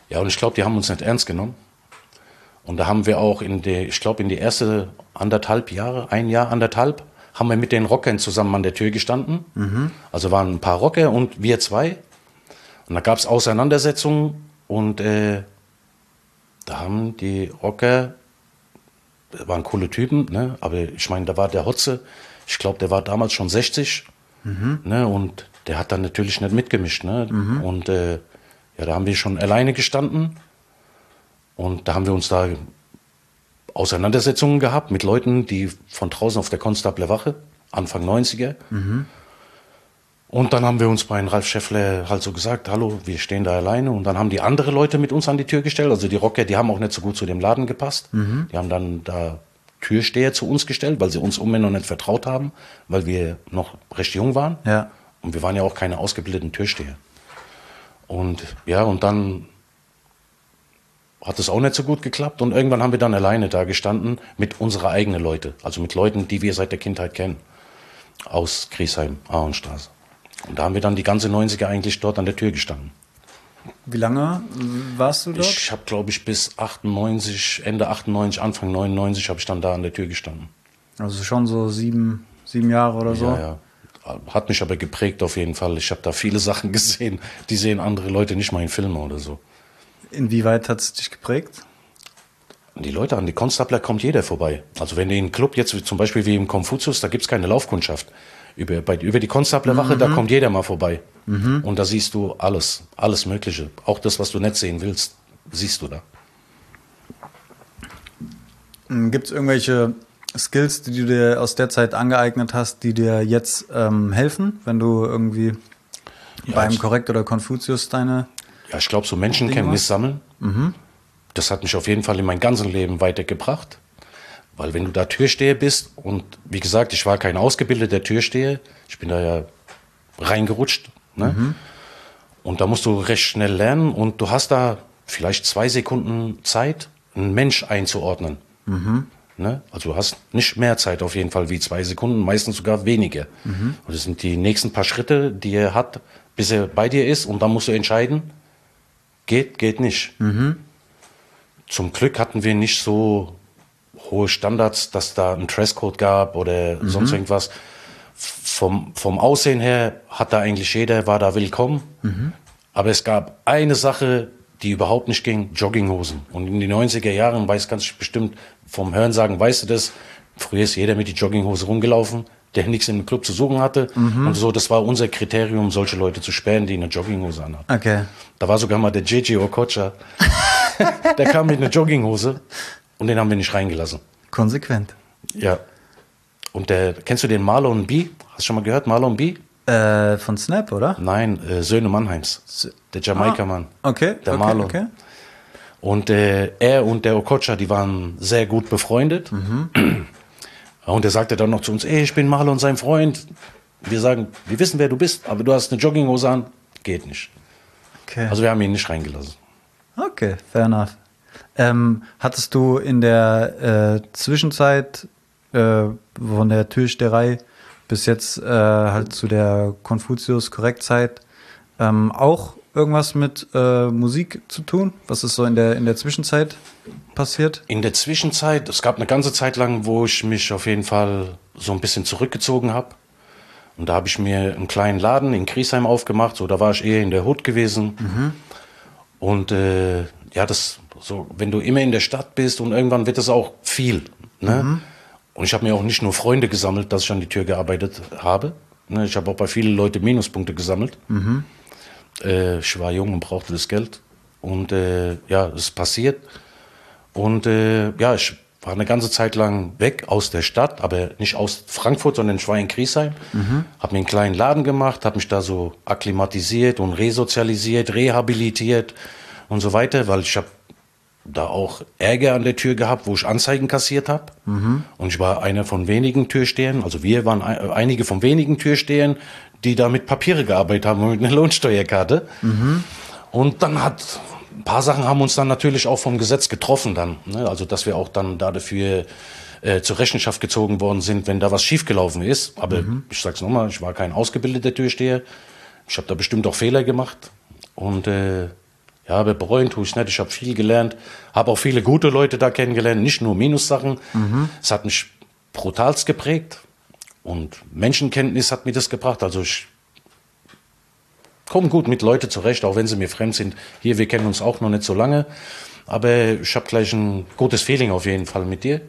Ja, und ich glaube, die haben uns nicht ernst genommen. Und da haben wir auch in der, ich glaube, in die erste anderthalb Jahre, ein Jahr, anderthalb, haben wir mit den Rockern zusammen an der Tür gestanden. Mhm. Also waren ein paar Rocker und wir zwei. Und da gab es Auseinandersetzungen und äh, da haben die Rocker, das waren coole Typen, ne? Aber ich meine, da war der Hotze, ich glaube, der war damals schon sechzig, mhm. ne? Und der hat dann natürlich nicht mitgemischt. Ne? Mhm. Und äh, ja, da haben wir schon alleine gestanden und da haben wir uns da Auseinandersetzungen gehabt mit Leuten, die von draußen auf der Konstabler Wache, Anfang neunziger. Mhm. Und dann haben wir uns bei Ralf Schäffler halt so gesagt, hallo, wir stehen da alleine. Und dann haben die andere Leute mit uns an die Tür gestellt. Also die Rocker, die haben auch nicht so gut zu dem Laden gepasst. Mhm. Die haben dann da Türsteher zu uns gestellt, weil sie uns umher noch nicht vertraut haben, weil wir noch recht jung waren.
Ja.
Und wir waren ja auch keine ausgebildeten Türsteher. Und ja, und dann hat es auch nicht so gut geklappt. Und irgendwann haben wir dann alleine da gestanden mit unserer eigenen Leute. Also mit Leuten, die wir seit der Kindheit kennen. Aus Griesheim, Ahornstraße. Und da haben wir dann die ganze neunziger eigentlich dort an der Tür gestanden.
Wie lange warst du dort?
Ich habe, glaube ich, bis achtundneunzig, Ende achtundneunzig, Anfang neunundneunzig habe ich dann da an der Tür gestanden.
Also schon so sieben, sieben Jahre oder so?
Ja, ja. Hat mich aber geprägt auf jeden Fall. Ich habe da viele Sachen gesehen, die sehen andere Leute nicht mal in Filmen oder so.
Inwieweit hat es dich geprägt?
Die Leute, an die Konstabler kommt jeder vorbei. Also wenn du in einen Club, jetzt zum Beispiel wie im Konfuzius, da gibt es keine Laufkundschaft. Über, bei, über die Konstablerwache, mhm. da kommt jeder mal vorbei. Mhm. Und da siehst du alles, alles Mögliche. Auch das, was du nicht sehen willst, siehst du da.
Gibt es irgendwelche Skills, die du dir aus der Zeit angeeignet hast, die dir jetzt ähm, helfen, wenn du irgendwie ja, beim Korrekt oder Konfuzius deine...
Ja, ich glaube, so Menschenkenntnis sammeln, mhm. das hat mich auf jeden Fall in mein ganzes Leben weitergebracht. Weil wenn du da Türsteher bist und wie gesagt, ich war kein ausgebildeter Türsteher, ich bin da ja reingerutscht. Ne? Mhm. Und da musst du recht schnell lernen und du hast da vielleicht zwei Sekunden Zeit, einen Mensch einzuordnen. Mhm. Ne? Also du hast nicht mehr Zeit auf jeden Fall wie zwei Sekunden, meistens sogar weniger. Mhm. Und das sind die nächsten paar Schritte, die er hat, bis er bei dir ist und dann musst du entscheiden, geht, geht nicht. Mhm. Zum Glück hatten wir nicht so hohe Standards, dass da ein Dresscode gab oder mhm. sonst irgendwas. Vom, vom Aussehen her hat da eigentlich jeder, war da willkommen. Mhm. Aber es gab eine Sache, die überhaupt nicht ging, Jogginghosen. Und in den neunziger Jahren, weiß ganz bestimmt, vom Hörensagen weißt du das, früher ist jeder mit die Jogginghose rumgelaufen, der nichts im Club zu suchen hatte. Mhm. Und so, das war unser Kriterium, solche Leute zu sperren, die eine Jogginghose anhatten.
Okay.
Da war sogar mal der J J Okocha, der kam mit einer Jogginghose und den haben wir nicht reingelassen.
Konsequent.
Ja. Und der, kennst du den Marlon B? Hast du schon mal gehört, Marlon B?
Äh, von Snap, oder?
Nein, äh, Söhne Mannheims. Der Jamaika-Mann.
Ah, okay.
Der
okay,
Marlon.
Okay.
Und äh, er und der Okocha, die waren sehr gut befreundet. Mhm. Und er sagte dann noch zu uns, ey, ich bin Marlon, sein Freund. Wir sagen, wir wissen, wer du bist, aber du hast eine Jogginghose an. Geht nicht.
Okay.
Also wir haben ihn nicht reingelassen.
Okay, fair enough. Ähm, hattest du in der äh, Zwischenzeit äh, von der Türsteherei bis jetzt äh, halt zu der Konfuzius-Korrektzeit ähm, auch irgendwas mit äh, Musik zu tun? Was ist so in der, in der Zwischenzeit passiert?
In der Zwischenzeit, es gab eine ganze Zeit lang, wo ich mich auf jeden Fall so ein bisschen zurückgezogen habe. Und da habe ich mir einen kleinen Laden in Griesheim aufgemacht. So, da war ich eher in der Hood gewesen. Mhm. Und äh, ja, das so, wenn du immer in der Stadt bist und irgendwann wird es auch viel. Ne? Mhm. Und ich habe mir auch nicht nur Freunde gesammelt, dass ich an die Tür gearbeitet habe. Ne? Ich habe auch bei vielen Leuten Minuspunkte gesammelt. Mhm. Äh, ich war jung und brauchte das Geld. Und äh, ja, es ist passiert. Und äh, ja, ich war eine ganze Zeit lang weg aus der Stadt, aber nicht aus Frankfurt, sondern ich war in Griesheim. Mhm. Habe mir einen kleinen Laden gemacht, habe mich da so akklimatisiert und resozialisiert, rehabilitiert und so weiter, weil ich habe da auch Ärger an der Tür gehabt, wo ich Anzeigen kassiert habe. Mhm. Und ich war einer von wenigen Türstehern, also wir waren ein, einige von wenigen Türstehern, die da mit Papiere gearbeitet haben, mit einer Lohnsteuerkarte. Mhm. Und dann hat, ein paar Sachen haben uns dann natürlich auch vom Gesetz getroffen dann. Ne? Also, dass wir auch dann da dafür äh, zur Rechenschaft gezogen worden sind, wenn da was schiefgelaufen ist. Aber mhm. ich sag's nochmal, ich war kein ausgebildeter Türsteher. Ich habe da bestimmt auch Fehler gemacht. Und äh, Ja, aber bereuen tue ich nicht. Ich habe viel gelernt, habe auch viele gute Leute da kennengelernt, nicht nur Minussachen. Mhm. Es hat mich brutalst geprägt und Menschenkenntnis hat mir das gebracht. Also ich komme gut mit Leuten zurecht, auch wenn sie mir fremd sind. Hier, wir kennen uns auch noch nicht so lange, aber ich habe gleich ein gutes Feeling auf jeden Fall mit dir.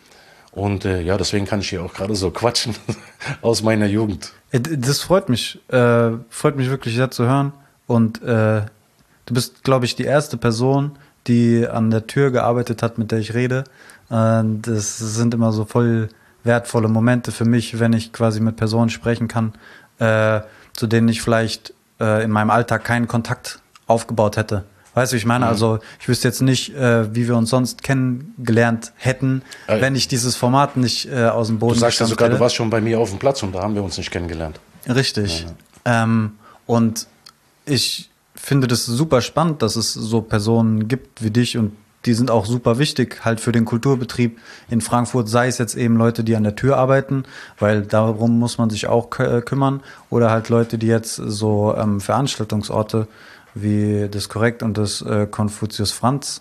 Und äh, ja, deswegen kann ich hier auch gerade so quatschen aus meiner Jugend.
Das freut mich, äh, freut mich wirklich sehr zu hören. Und äh, du bist, glaube ich, die erste Person, die an der Tür gearbeitet hat, mit der ich rede. Äh, das sind immer so voll wertvolle Momente für mich, wenn ich quasi mit Personen sprechen kann, äh, zu denen ich vielleicht äh, in meinem Alltag keinen Kontakt aufgebaut hätte. Weißt du, wie ich meine? Mhm. Also ich wüsste jetzt nicht, äh, wie wir uns sonst kennengelernt hätten, äh, wenn ich dieses Format nicht äh, aus dem Boden
Du sagst ja sogar, hätte. Du warst schon bei mir auf dem Platz und da haben wir uns nicht kennengelernt.
Richtig. Ja. Ähm, und ich finde das super spannend, dass es so Personen gibt wie dich und die sind auch super wichtig halt für den Kulturbetrieb in Frankfurt, sei es jetzt eben Leute, die an der Tür arbeiten, weil darum muss man sich auch k- kümmern, oder halt Leute, die jetzt so ähm, Veranstaltungsorte wie das Korrekt und das äh, Konfuzius Franz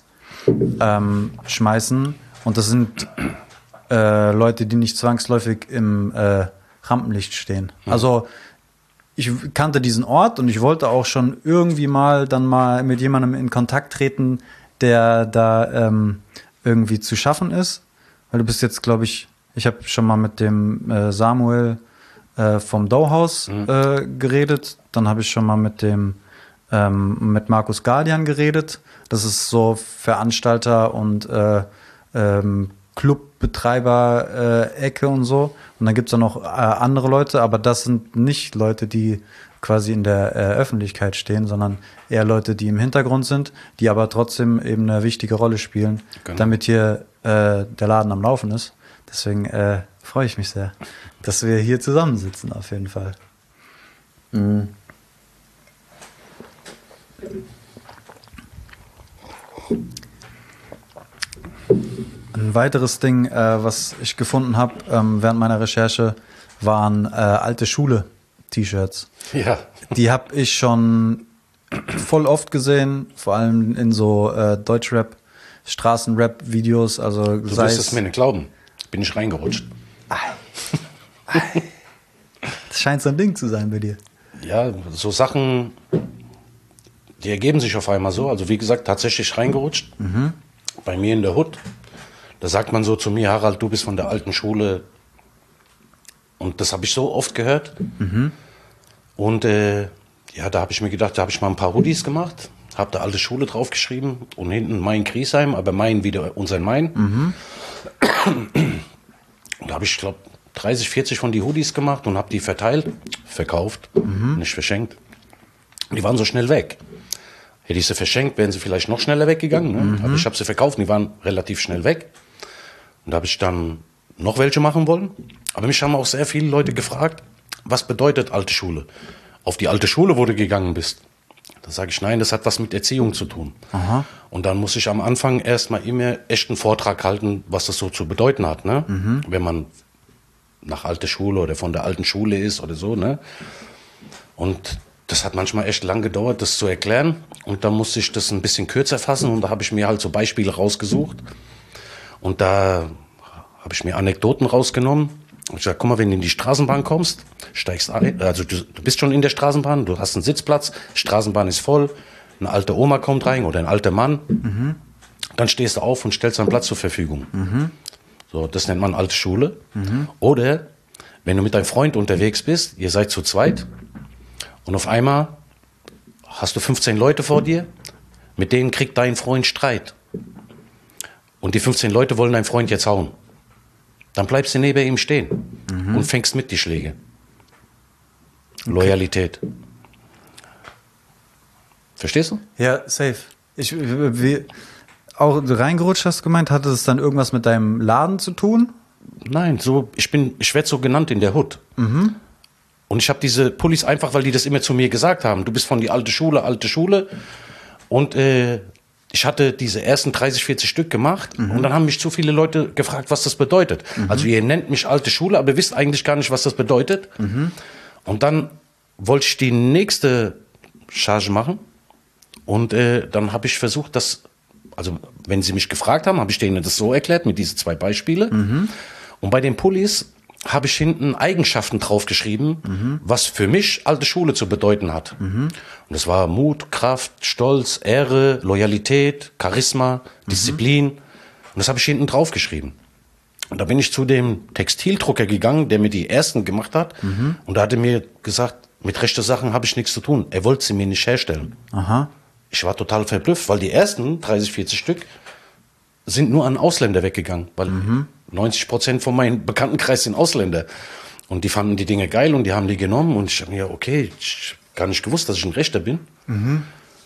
ähm, schmeißen. Und das sind äh, Leute, die nicht zwangsläufig im äh, Rampenlicht stehen. Mhm. Also ich kannte diesen Ort und ich wollte auch schon irgendwie mal dann mal mit jemandem in Kontakt treten, der da ähm, irgendwie zu schaffen ist. Weil du bist jetzt, glaube ich, ich habe schon mal mit dem äh, Samuel äh, vom Douhaus mhm. äh, geredet. Dann habe ich schon mal mit dem ähm, mit Markus Guardian geredet. Das ist so Veranstalter und äh, ähm, Clubbetreiber-Ecke äh, und so. Und dann gibt es auch noch äh, andere Leute, aber das sind nicht Leute, die quasi in der äh, Öffentlichkeit stehen, sondern eher Leute, die im Hintergrund sind, die aber trotzdem eben eine wichtige Rolle spielen, genau. damit hier äh, der Laden am Laufen ist. Deswegen äh, freue ich mich sehr, dass wir hier zusammensitzen, auf jeden Fall. Mhm. Ein weiteres Ding, äh, was ich gefunden habe ähm, während meiner Recherche, waren äh, alte Schule-T-Shirts.
Ja.
Die habe ich schon voll oft gesehen, vor allem in so äh, Deutschrap, Straßenrap-Videos. Also
du wirst es mir nicht glauben. Bin ich reingerutscht.
Ei. Ei. Das scheint so ein Ding zu sein bei dir.
Ja, so Sachen, die ergeben sich auf einmal so. Also wie gesagt, tatsächlich reingerutscht. Mhm. Bei mir in der Hood. Da sagt man so zu mir, Harald, du bist von der alten Schule. Und das habe ich so oft gehört. Mhm. Und äh, ja, da habe ich mir gedacht, da habe ich mal ein paar Hoodies gemacht. Habe da alte Schule draufgeschrieben. Und hinten Main Griesheim, aber Main wieder unser Main. Mhm. Und da habe ich, glaube dreißig, vierzig von die Hoodies gemacht und habe die verteilt, verkauft, mhm. nicht verschenkt. Und die waren so schnell weg. Hätte ich sie verschenkt, wären sie vielleicht noch schneller weggegangen. Ne? Mhm. Aber ich habe sie verkauft und die waren relativ schnell weg. Und da habe ich dann noch welche machen wollen. Aber mich haben auch sehr viele Leute gefragt, was bedeutet alte Schule? Auf die alte Schule, wo du gegangen bist. Da sage ich, nein, das hat was mit Erziehung zu tun. Aha. Und dann muss ich am Anfang erstmal immer echt einen Vortrag halten, was das so zu bedeuten hat. Ne? Mhm. Wenn man nach alte Schule oder von der alten Schule ist oder so. Ne? Und das hat manchmal echt lang gedauert, das zu erklären. Und dann musste ich das ein bisschen kürzer fassen. Und da habe ich mir halt so Beispiele rausgesucht. Und da habe ich mir Anekdoten rausgenommen. Und ich sage, guck mal, wenn du in die Straßenbahn kommst, steigst ein, also du, du bist schon in der Straßenbahn, du hast einen Sitzplatz, Straßenbahn ist voll, eine alte Oma kommt rein oder ein alter Mann. Mhm. Dann stehst du auf und stellst einen Platz zur Verfügung. Mhm. So, das nennt man alte Schule. Mhm. Oder wenn du mit deinem Freund unterwegs bist, ihr seid zu zweit und auf einmal hast du fünfzehn Leute vor dir, mit denen kriegt dein Freund Streit. Und die fünfzehn Leute wollen deinen Freund jetzt hauen. Dann bleibst du neben ihm stehen mhm. und fängst mit die Schläge. Okay. Loyalität. Verstehst du?
Ja, safe. Ich, wie, auch reingerutscht hast du gemeint, hatte es dann irgendwas mit deinem Laden zu tun?
Nein, so, ich bin, ich werde so genannt in der Hood. Mhm. Und ich habe diese Pullis einfach, weil die das immer zu mir gesagt haben. Du bist von die alte Schule, alte Schule. Und äh, ich hatte diese ersten dreißig, vierzig Stück gemacht. Mhm. Und dann haben mich zu viele Leute gefragt, was das bedeutet. Mhm. Also ihr nennt mich alte Schule, aber wisst eigentlich gar nicht, was das bedeutet. Mhm. Und dann wollte ich die nächste Charge machen. Und äh, dann habe ich versucht, das, also wenn sie mich gefragt haben, habe ich denen das so erklärt, mit diesen zwei Beispiele. Mhm. Und bei den Pullis habe ich hinten Eigenschaften draufgeschrieben, mhm. was für mich alte Schule zu bedeuten hat. Mhm. Und das war Mut, Kraft, Stolz, Ehre, Loyalität, Charisma, Disziplin. Mhm. Und das habe ich hinten draufgeschrieben. Und da bin ich zu dem Textildrucker gegangen, der mir die ersten gemacht hat. Mhm. Und da hat er mir gesagt, mit rechten Sachen habe ich nichts zu tun. Er wollte sie mir nicht herstellen.
Aha.
Ich war total verblüfft, weil die ersten dreißig, vierzig Stück sind nur an Ausländer weggegangen. Weil mhm. neunzig Prozent von meinem Bekanntenkreis sind Ausländer. Und die fanden die Dinge geil und die haben die genommen. Und ich habe mir, okay, ich hab gar nicht gewusst, dass ich ein Rechter bin. Mhm.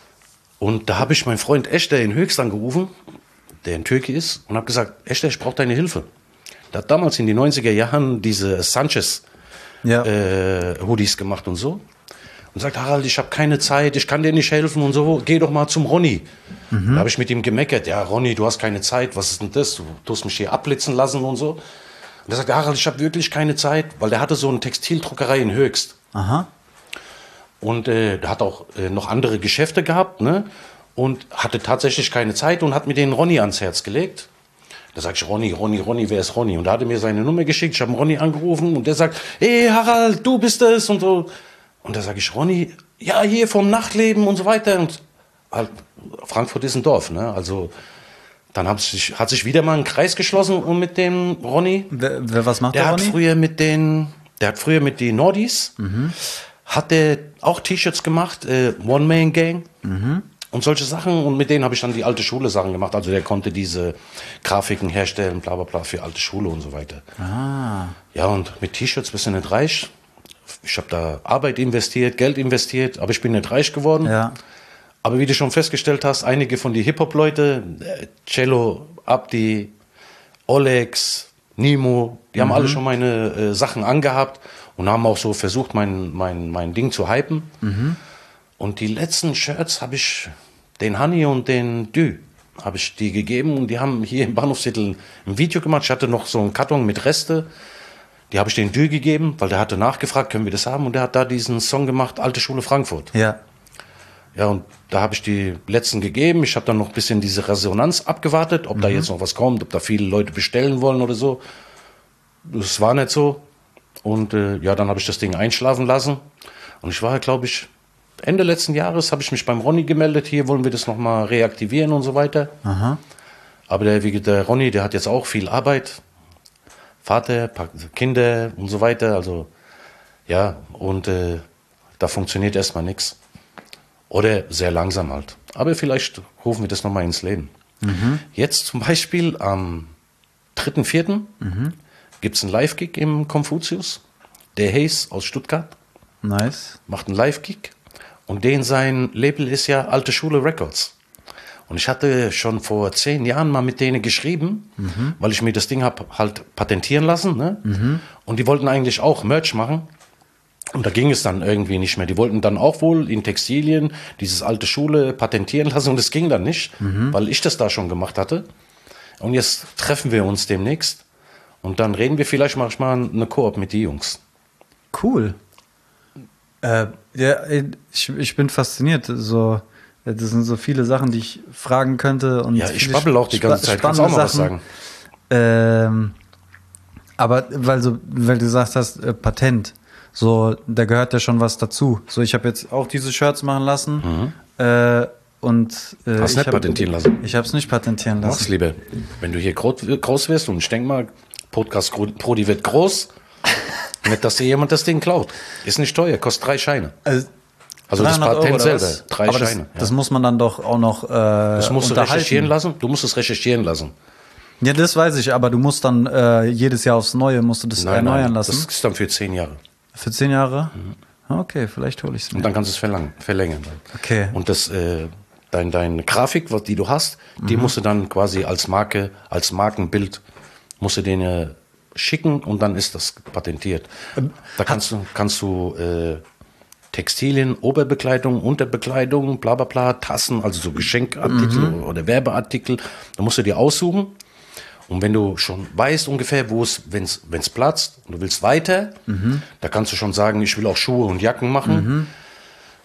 Und da habe ich meinen Freund Echter in Höchst angerufen, der in Türkei ist, und habe gesagt, Echter, ich brauche deine Hilfe. Der hat damals in den neunziger Jahren diese Sanchez ja. äh, Hoodies gemacht und so. Und sagt, Harald, ich habe keine Zeit, ich kann dir nicht helfen und so, geh doch mal zum Ronny. Mhm. Da habe ich mit ihm gemeckert, ja Ronny, du hast keine Zeit, was ist denn das? Du tust mich hier abblitzen lassen und so. Und er sagt, Harald, ich habe wirklich keine Zeit, weil der hatte so eine Textildruckerei in Höchst.
Aha.
Und äh, der hat auch äh, noch andere Geschäfte gehabt, ne? Und hatte tatsächlich keine Zeit und hat mir den Ronny ans Herz gelegt. Da sag ich, Ronny, Ronny, Ronny, wer ist Ronny? Und da hat er mir seine Nummer geschickt, ich habe Ronny angerufen und der sagt, hey Harald, du bist es und so. Und da sage ich, Ronny, ja, hier vom Nachtleben und so weiter. Und halt, Frankfurt ist ein Dorf, ne? Also dann hat sich, hat sich wieder mal ein Kreis geschlossen und mit dem Ronny.
Wer, wer was macht der,
der
Ronny?
Hat früher mit den, der hat früher mit den Nordis, mhm. hat der auch T-Shirts gemacht, äh, One-Man-Gang mhm. und solche Sachen. Und mit denen habe ich dann die alte Schule-Sachen gemacht. Also der konnte diese Grafiken herstellen, bla bla bla, für alte Schule und so weiter.
Ah.
Ja, und mit T-Shirts bist du nicht reich. Ich habe da Arbeit investiert, Geld investiert, aber ich bin nicht reich geworden.
Ja.
Aber wie du schon festgestellt hast, einige von die Hip-Hop-Leute, Cello, Abdi, Olex, Nimo, die mhm. haben alle schon meine äh, Sachen angehabt und haben auch so versucht, mein, mein, mein Ding zu hypen. Mhm. Und die letzten Shirts habe ich den Hani und den Dü, habe ich die gegeben und die haben hier im Bahnhofsviertel ein Video gemacht. Ich hatte noch so einen Karton mit Reste. Die habe ich den Dü gegeben, weil der hatte nachgefragt, können wir das haben? Und der hat da diesen Song gemacht, Alte Schule Frankfurt.
Ja.
Ja, und da habe ich die letzten gegeben. Ich habe dann noch ein bisschen diese Resonanz abgewartet, ob mhm. da jetzt noch was kommt, ob da viele Leute bestellen wollen oder so. Das war nicht so. Und äh, ja, dann habe ich das Ding einschlafen lassen. Und ich war, glaube ich, Ende letzten Jahres habe ich mich beim Ronny gemeldet. Hier wollen wir das nochmal reaktivieren und so weiter.
Aha.
Aber der, wie der Ronny, der hat jetzt auch viel Arbeit. Vater, Kinder und so weiter, also ja, und äh, da funktioniert erstmal nichts. Oder sehr langsam halt. Aber vielleicht rufen wir das nochmal ins Leben. Mhm. Jetzt zum Beispiel am dritten vierten Mhm. gibt es einen Live-Gig im Konfuzius. Der Hayes aus Stuttgart.
Nice.
Macht einen Live-Gig. Und den sein Label ist ja Alte Schule Records. Und ich hatte schon vor zehn Jahren mal mit denen geschrieben, mhm. weil ich mir das Ding habe halt patentieren lassen. Ne? Mhm. Und die wollten eigentlich auch Merch machen. Und da ging es dann irgendwie nicht mehr. Die wollten dann auch wohl in Textilien dieses Alte Schule patentieren lassen. Und das ging dann nicht, mhm. weil ich das da schon gemacht hatte. Und jetzt treffen wir uns demnächst. Und dann reden wir vielleicht manchmal eine Koop mit den Jungs.
Cool. Äh, ja, ich, ich bin fasziniert. So... Das sind so viele Sachen, die ich fragen könnte. Und
ja, ich babbel auch die ganze Zeit. Kannst du auch mal was sagen?
Ähm, aber weil, so, weil du gesagt hast, äh, Patent, so, da gehört ja schon was dazu. So, ich habe jetzt auch diese Shirts machen lassen. Mhm. Äh, und, äh,
Hast du nicht
hab,
patentieren lassen?
Ich habe es nicht patentieren lassen.
Mach's lieber. Wenn du hier groß wirst, und ich denke mal, Podcast Prodi wird groß, nicht, dass dir jemand das Ding klaut. Ist nicht teuer, kostet drei Scheine.
Also,
Also das Patent selber, drei
Aber
Scheine.
Das,
ja.
das muss man dann doch auch noch äh,
Das musst du recherchieren lassen? Du musst es recherchieren lassen.
Ja, das weiß ich, aber du musst dann äh, jedes Jahr aufs Neue musst du das
nein,
erneuern
nein,
lassen.
Das ist dann für zehn Jahre.
Für zehn Jahre? Mhm. Okay, vielleicht hole ich es mir.
Und dann kannst du es verlangen, verlängern.
Okay.
Und das, äh, dein, deine Grafik, was, die du hast, mhm. die musst du dann quasi als Marke, als Markenbild, musst du denen schicken und dann ist das patentiert. Ähm, da kannst du, kannst du äh, Textilien, Oberbekleidung, Unterbekleidung, bla bla bla, Tassen, also so Geschenkartikel mhm. oder Werbeartikel, da musst du dir aussuchen. Und wenn du schon weißt ungefähr, wo es, wenn es platzt und du willst weiter, mhm. da kannst du schon sagen, ich will auch Schuhe und Jacken machen. Mhm.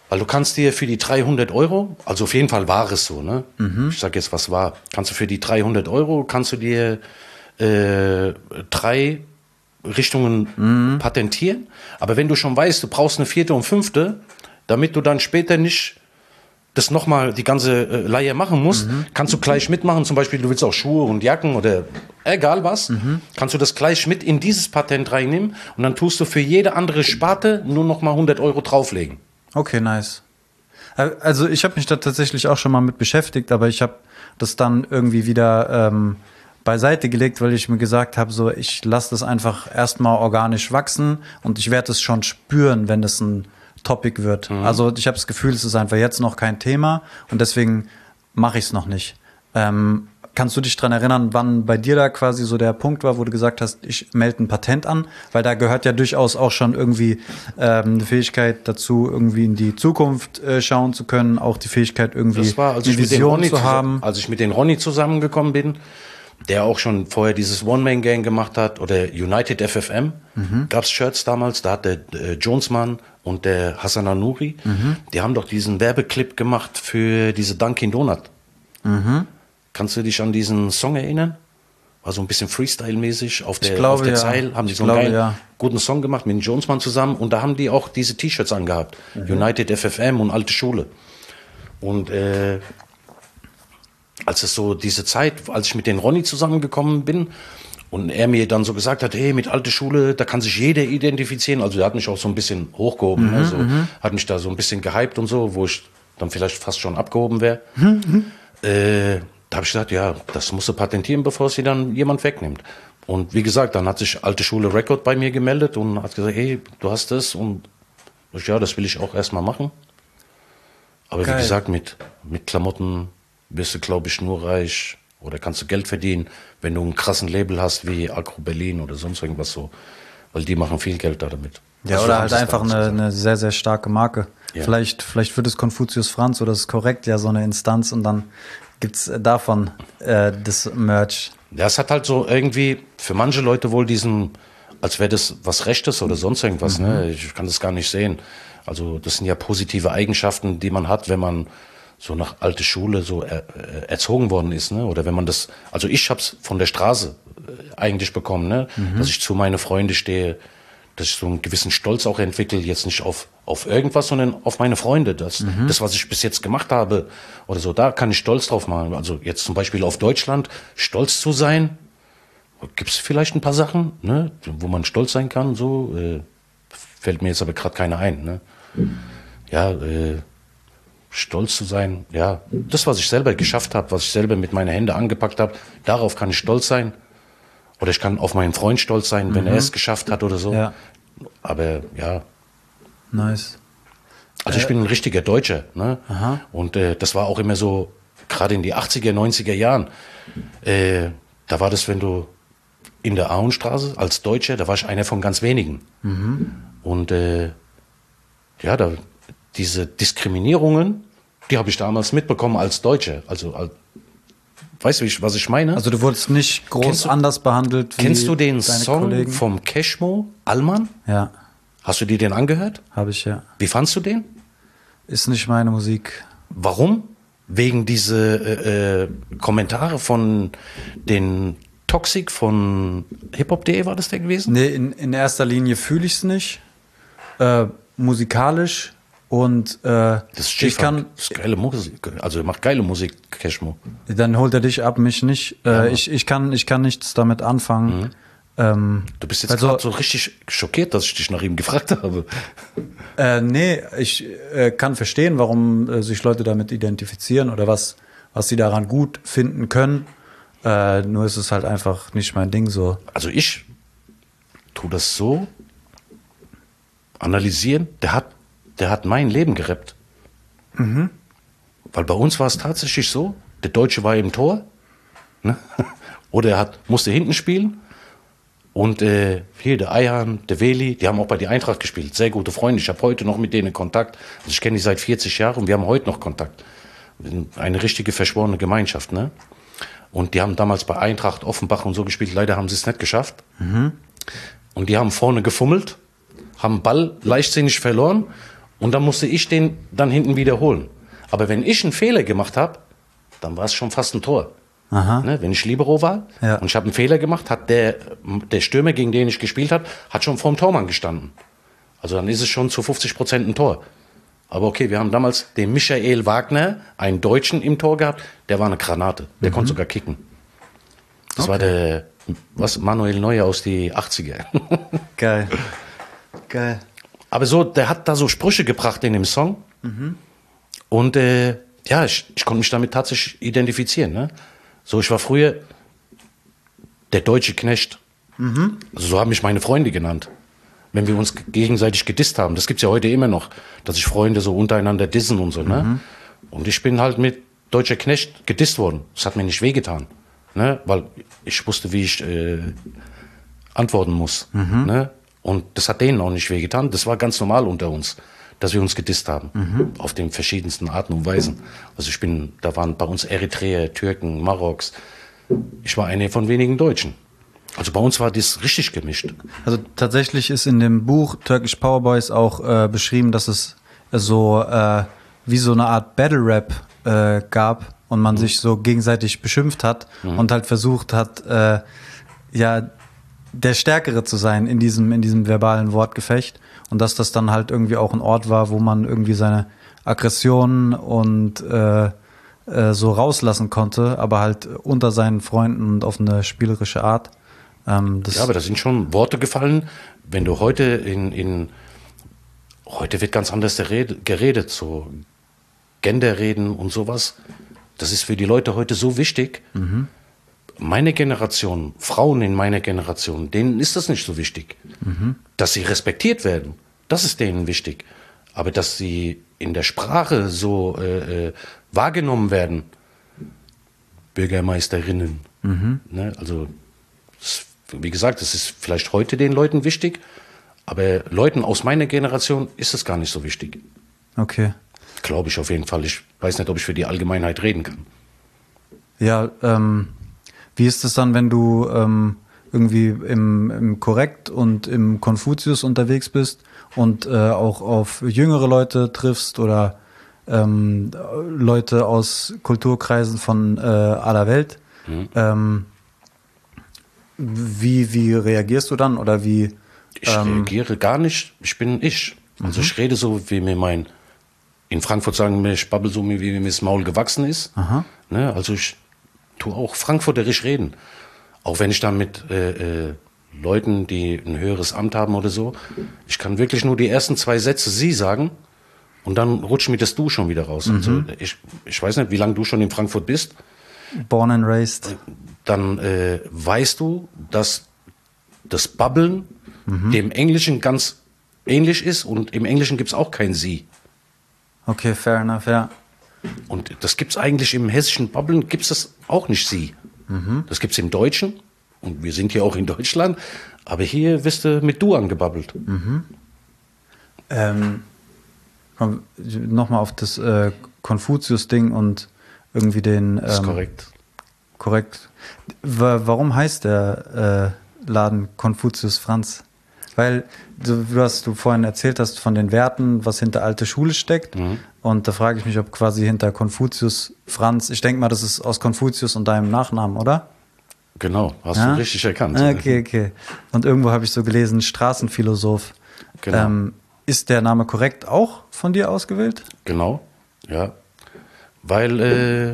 Weil du kannst dir für die dreihundert Euro, also auf jeden Fall war es so, ne? Mhm. Ich sag jetzt, was war. Kannst du für die dreihundert Euro, kannst du dir äh, drei Richtungen mhm. patentieren. Aber wenn du schon weißt, du brauchst eine vierte und fünfte, damit du dann später nicht das nochmal die ganze äh, Leihe machen musst, mhm. kannst du gleich mitmachen. Zum Beispiel, du willst auch Schuhe und Jacken oder egal was, mhm. kannst du das gleich mit in dieses Patent reinnehmen und dann tust du für jede andere Sparte nur nochmal hundert Euro drauflegen.
Okay, nice. Also ich habe mich da tatsächlich auch schon mal mit beschäftigt, aber ich habe das dann irgendwie wieder ähm, beiseite gelegt, weil ich mir gesagt habe, so ich lasse das einfach erstmal organisch wachsen und ich werde es schon spüren, wenn das ein Topic wird. Mhm. Also ich habe das Gefühl, es ist einfach jetzt noch kein Thema und deswegen mache ich es noch nicht. Ähm, kannst du dich daran erinnern, wann bei dir da quasi so der Punkt war, wo du gesagt hast, ich melde ein Patent an? Weil da gehört ja durchaus auch schon irgendwie ähm, eine Fähigkeit dazu, irgendwie in die Zukunft äh, schauen zu können, auch die Fähigkeit irgendwie
das war, als
eine
ich mit
Vision
Ronny
zu haben.
Als ich mit den Ronny zusammengekommen bin, der auch schon vorher dieses One-Man-Gang gemacht hat, oder United F F M, mhm. gab es Shirts damals, da hat der äh, Jonesmann und der Hassan Anouri, mhm. die haben doch diesen Werbeclip gemacht für diese Dunkin' Donut. Mhm. Kannst du dich an diesen Song erinnern? War so ein bisschen Freestyle-mäßig. Auf der,
glaube,
auf der
ja.
Zeile haben die
ich
so einen
glaube,
geilen,
ja.
guten Song gemacht mit dem Jonesmann zusammen. Und da haben die auch diese T-Shirts angehabt. Mhm. United F F M und Alte Schule. Und äh, als es so diese Zeit, als ich mit den Ronny zusammengekommen bin und er mir dann so gesagt hat, hey, mit Alte Schule, da kann sich jeder identifizieren. Also der hat mich auch so ein bisschen hochgehoben. Mhm, ne? So, mhm. Hat mich da so ein bisschen gehypt und so, wo ich dann vielleicht fast schon abgehoben wäre. Mhm. Äh, Da habe ich gesagt, ja, das musst du patentieren, bevor es dir dann jemand wegnimmt. Und wie gesagt, dann hat sich Alte Schule Record bei mir gemeldet und hat gesagt, hey, du hast das. Und ich, ja, das will ich auch erstmal machen. Aber Geil. Wie gesagt, mit, mit Klamotten wirst du, glaube ich, nur reich oder kannst du Geld verdienen, wenn du einen krassen Label hast wie Agro Berlin oder sonst irgendwas so. Weil die machen viel Geld da damit.
Ja, also oder halt einfach eine, eine sehr, sehr starke Marke. Ja. Vielleicht, vielleicht wird es Konfuzius Franz oder das ist korrekt, ja, so eine Instanz und dann gibt's davon äh, das Merch.
Ja, es hat halt so irgendwie für manche Leute wohl diesen, als wäre das was Rechtes oder sonst irgendwas. Mhm. Ne? Ich kann das gar nicht sehen. Also das sind ja positive Eigenschaften, die man hat, wenn man so nach alte Schule so er, äh, erzogen worden ist. Ne? Oder wenn man das, also ich hab's von der Straße äh, eigentlich bekommen, ne? Mhm. Dass ich zu meine Freunde stehe, dass ich so einen gewissen Stolz auch entwickle, jetzt nicht auf, auf irgendwas, sondern auf meine Freunde. Das, mhm. das, was ich bis jetzt gemacht habe oder so, da kann ich stolz drauf machen. Also jetzt zum Beispiel auf Deutschland, stolz zu sein, gibt es vielleicht ein paar Sachen, ne, wo man stolz sein kann, so, äh, fällt mir jetzt aber gerade keiner ein. Ne? Ja, äh, stolz zu sein, ja, das, was ich selber geschafft habe, was ich selber mit meinen Händen angepackt habe, darauf kann ich stolz sein. Oder ich kann auf meinen Freund stolz sein, wenn mhm. er es geschafft hat oder so. Ja. Aber ja.
Nice.
Also ich äh, bin ein richtiger Deutscher. Ne? Aha. Und äh, das war auch immer so, gerade in die achtziger, neunziger Jahren. Äh, da war das, wenn du in der Auenstraße als Deutscher, da war ich einer von ganz wenigen. Mhm. Und äh, ja, da, diese Diskriminierungen, die habe ich damals mitbekommen als Deutscher. Also als Weißt du, was ich meine?
Also du wurdest nicht groß du, anders behandelt wie
Kennst du den
deine
Song
Kollegen?
vom Cashmo, Allmann?
Ja.
Hast du dir den angehört?
Habe ich, ja.
Wie fandst du den?
Ist nicht meine Musik.
Warum? Wegen diese äh, äh, Kommentare von den Toxic von hiphop punkt de, war das der gewesen?
Nee, in, in erster Linie fühle ich es nicht. Äh, musikalisch. Und äh,
das ist ich kann, das ist geile Musik, also er macht geile Musik, Cashmo.
Dann holt er dich ab, mich nicht. Äh, ja. ich, ich, kann, ich kann nichts damit anfangen. Mhm. Ähm,
du bist jetzt also, gerade so richtig schockiert, dass ich dich nach ihm gefragt habe.
Äh, nee, ich äh, kann verstehen, warum äh, sich Leute damit identifizieren oder was, was sie daran gut finden können. Äh, nur ist es halt einfach nicht mein Ding so.
Also ich tue das so analysieren, der hat Der hat mein Leben gerettet. Mhm. Weil bei uns war es tatsächlich so, der Deutsche war im Tor, ne? Oder er hat, musste hinten spielen. Und äh, hier der Ayhan, der Veli, die haben auch bei der Eintracht gespielt. Sehr gute Freunde. Ich habe heute noch mit denen Kontakt. Also ich kenne die seit vierzig Jahren und wir haben heute noch Kontakt. Eine richtige verschworene Gemeinschaft. Ne? Und die haben damals bei Eintracht, Offenbach und so gespielt. Leider haben sie es nicht geschafft. Mhm. Und die haben vorne gefummelt, haben Ball leichtsinnig verloren. Und dann musste ich den dann hinten wiederholen. Aber wenn ich einen Fehler gemacht habe, dann war es schon fast ein Tor.
Aha.
Ne? Wenn ich Libero war
Ja.
und ich habe einen Fehler gemacht, hat der, der Stürmer, gegen den ich gespielt habe, hat schon vorm Tormann gestanden. Also dann ist es schon zu fünfzig Prozent ein Tor. Aber okay, wir haben damals den Michael Wagner, einen Deutschen im Tor gehabt, der war eine Granate. Der mhm. konnte sogar kicken. Das okay. war der, was, Manuel Neuer aus die achtziger.
Geil. Geil.
Aber so, der hat da so Sprüche gebracht in dem Song. Mhm. Und äh, ja, ich, ich konnte mich damit tatsächlich identifizieren. Ne? So, ich war früher der deutsche Knecht. Mhm. Also so haben mich meine Freunde genannt. Wenn wir uns gegenseitig gedisst haben. Das gibt's ja heute immer noch, dass sich Freunde so untereinander dissen und so. Ne? Mhm. Und ich bin halt mit deutscher Knecht gedisst worden. Das hat mir nicht wehgetan. Ne? Weil ich wusste, wie ich äh, antworten muss. Mhm. Ne? Und das hat denen auch nicht wehgetan. Das war ganz normal unter uns, dass wir uns gedisst haben. Mhm. Auf den verschiedensten Arten und Weisen. Also ich bin, da waren bei uns Eritreer, Türken, Maroks. Ich war einer von wenigen Deutschen. Also bei uns war das richtig gemischt.
Also tatsächlich ist in dem Buch Turkish Power Boys auch äh, beschrieben, dass es so äh, wie so eine Art Battle Rap äh, gab und man mhm. sich so gegenseitig beschimpft hat mhm. und halt versucht hat, äh, ja, der Stärkere zu sein in diesem, in diesem verbalen Wortgefecht und dass das dann halt irgendwie auch ein Ort war, wo man irgendwie seine Aggressionen und äh, äh, so rauslassen konnte, aber halt unter seinen Freunden und auf eine spielerische Art. Ähm, das
ja, aber da sind schon Worte gefallen, wenn du heute in, in heute wird ganz anders geredet, so Genderreden und sowas. Das ist für die Leute heute so wichtig. Mhm. Meine Generation, Frauen in meiner Generation, denen ist das nicht so wichtig. Mhm. Dass sie respektiert werden, das ist denen wichtig. Aber dass sie in der Sprache so äh, äh, wahrgenommen werden, Bürgermeisterinnen, mhm. ne, also das, wie gesagt, das ist vielleicht heute den Leuten wichtig, aber Leuten aus meiner Generation ist es gar nicht so wichtig.
Okay.
Glaube ich auf jeden Fall. Ich weiß nicht, ob ich für die Allgemeinheit reden kann.
Ja, ähm, wie ist es dann, wenn du ähm, irgendwie im, im Korrekt und im Konfuzius unterwegs bist und äh, auch auf jüngere Leute triffst oder ähm, Leute aus Kulturkreisen von äh, aller Welt? Mhm. Ähm, Wie, wie reagierst du dann oder wie?
Ich ähm reagiere gar nicht. Ich bin ich. Also mhm. ich rede so, wie mir mein, in Frankfurt sagen wir, ich babbel so, wie mir das Maul gewachsen ist. Ne? Also ich tue auch frankfurterisch reden. Auch wenn ich dann mit äh, äh, Leuten, die ein höheres Amt haben oder so, ich kann wirklich nur die ersten zwei Sätze sie sagen und dann rutscht mir das Du schon wieder raus. Mhm. Also ich, ich weiß nicht, wie lange du schon in Frankfurt bist.
Born and raised.
Dann äh, weißt du, dass das Babbeln mhm. dem Englischen ganz ähnlich ist und im Englischen gibt es auch kein Sie.
Okay, fair enough, ja.
Und das gibt es eigentlich im hessischen Babbeln, gibt es das auch nicht Sie. Mhm. Das gibt es im Deutschen und wir sind hier auch in Deutschland, aber hier wirst du mit Du angebabbelt. Mhm.
Ähm, komm, nochmal auf das äh, Konfuzius-Ding und irgendwie den... Ähm,
das ist korrekt.
Korrekt. Warum heißt der äh, Laden Konfuzius Franz? Weil du, was du vorhin erzählt hast von den Werten, was hinter alte Schule steckt. Mhm. Und da frage ich mich, ob quasi hinter Konfuzius Franz, ich denke mal, das ist aus Konfuzius und deinem Nachnamen, oder?
Genau, hast ja? du richtig erkannt.
Okay, okay. Und irgendwo habe ich so gelesen, Straßenphilosoph. Genau. Ähm, ist der Name korrekt auch von dir ausgewählt?
Genau, ja. Weil äh,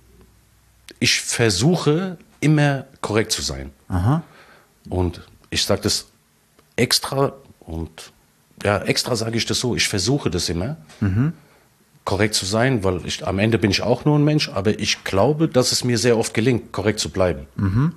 ich versuche immer korrekt zu sein. Aha. Und ich sage das extra und ja, extra sage ich das so, ich versuche das immer, mhm. korrekt zu sein, weil ich, am Ende bin ich auch nur ein Mensch, aber ich glaube, dass es mir sehr oft gelingt, korrekt zu bleiben. Mhm.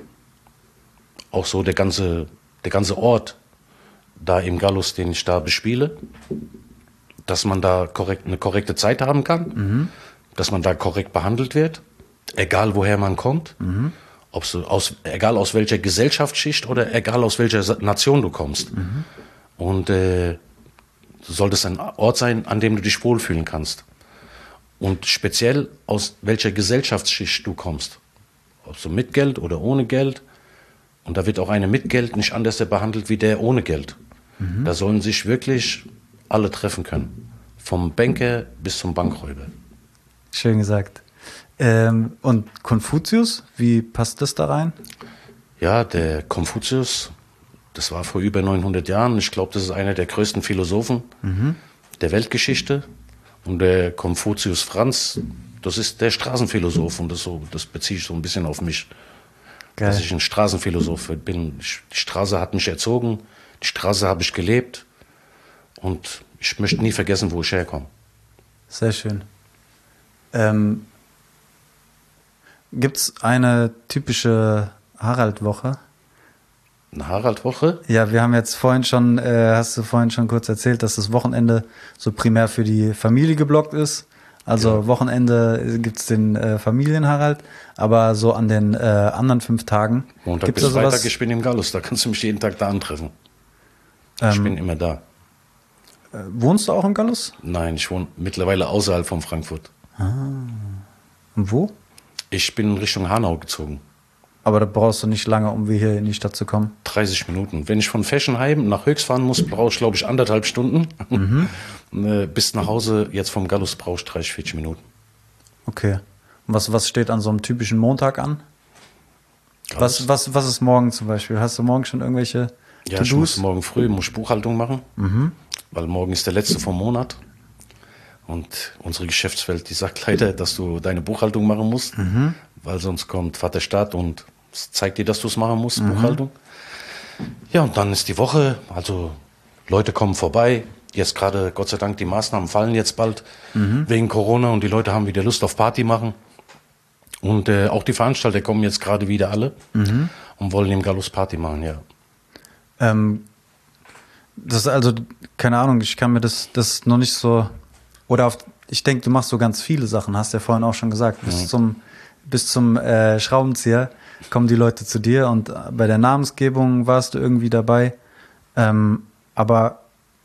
Auch so der ganze, der ganze Ort da im Gallus, den ich da bespiele, dass man da korrekt, eine korrekte Zeit haben kann, mhm. dass man da korrekt behandelt wird, egal woher man kommt, mhm. ob so aus, egal aus welcher Gesellschaftsschicht oder egal aus welcher Nation du kommst. Mhm. Und äh, soll das ein Ort sein, an dem du dich wohlfühlen kannst. Und speziell aus welcher Gesellschaftsschicht du kommst. Ob so mit Geld oder ohne Geld. Und da wird auch einer mit Geld nicht anders behandelt wie der ohne Geld. Mhm. Da sollen sich wirklich alle treffen können. Vom Banker bis zum Bankräuber.
Schön gesagt. Ähm, und Konfuzius, wie passt das da rein?
Ja, der Konfuzius, das war vor über neunhundert Jahren. Ich glaube, das ist einer der größten Philosophen mhm. der Weltgeschichte. Und der Konfuzius Franz, das ist der Straßenphilosoph. Und das, so, das beziehe ich so ein bisschen auf mich. Geil. Dass ich ein Straßenphilosoph bin. Die Straße hat mich erzogen, die Straße habe ich gelebt. Und ich möchte nie vergessen, wo ich herkomme.
Sehr schön. Ähm, Gibt es eine typische Harald-Woche?
Eine Harald-Woche?
Ja, wir haben jetzt vorhin schon, äh, hast du vorhin schon kurz erzählt, dass das Wochenende so primär für die Familie geblockt ist. Also ja. Wochenende gibt es den äh, Familien-Harald, aber so an den äh, anderen fünf Tagen.
Montag bis Freitag, ich bin im Gallus, da kannst du mich jeden Tag da antreffen. Ähm, ich bin immer da.
Äh, wohnst du auch im Gallus?
Nein, ich wohne mittlerweile außerhalb von Frankfurt.
Ah. Und wo?
Ich bin in Richtung Hanau gezogen.
Aber da brauchst du nicht lange, um hier in die Stadt zu kommen?
dreißig Minuten. Wenn ich von Feschenheim nach Höchst fahren muss, brauche ich, glaube ich, anderthalb Stunden. Mhm. Bis nach Hause, jetzt vom Gallus, brauche ich dreißig, vierzig Minuten.
Okay. Und was, was steht an so einem typischen Montag an? Was, was, was ist morgen zum Beispiel? Hast du morgen schon irgendwelche
Ja, ich muss morgen früh muss Buchhaltung machen, mhm. weil morgen ist der letzte vom Monat. Und unsere Geschäftswelt, die sagt leider, dass du deine Buchhaltung machen musst, mhm. weil sonst kommt Vater Staat und zeigt dir, dass du es machen musst, mhm. Buchhaltung. Ja, und dann ist die Woche, also Leute kommen vorbei. Jetzt gerade, Gott sei Dank, die Maßnahmen fallen jetzt bald mhm. wegen Corona und die Leute haben wieder Lust auf Party machen. Und äh, auch die Veranstalter kommen jetzt gerade wieder alle mhm. und wollen im Gallus Party machen, ja.
Ähm, das ist also, keine Ahnung, ich kann mir das, das noch nicht so... Oder auf, ich denke, du machst so ganz viele Sachen, hast ja vorhin auch schon gesagt. Bis mhm. zum, bis zum äh, Schraubenzieher kommen die Leute zu dir und bei der Namensgebung warst du irgendwie dabei. Ähm, aber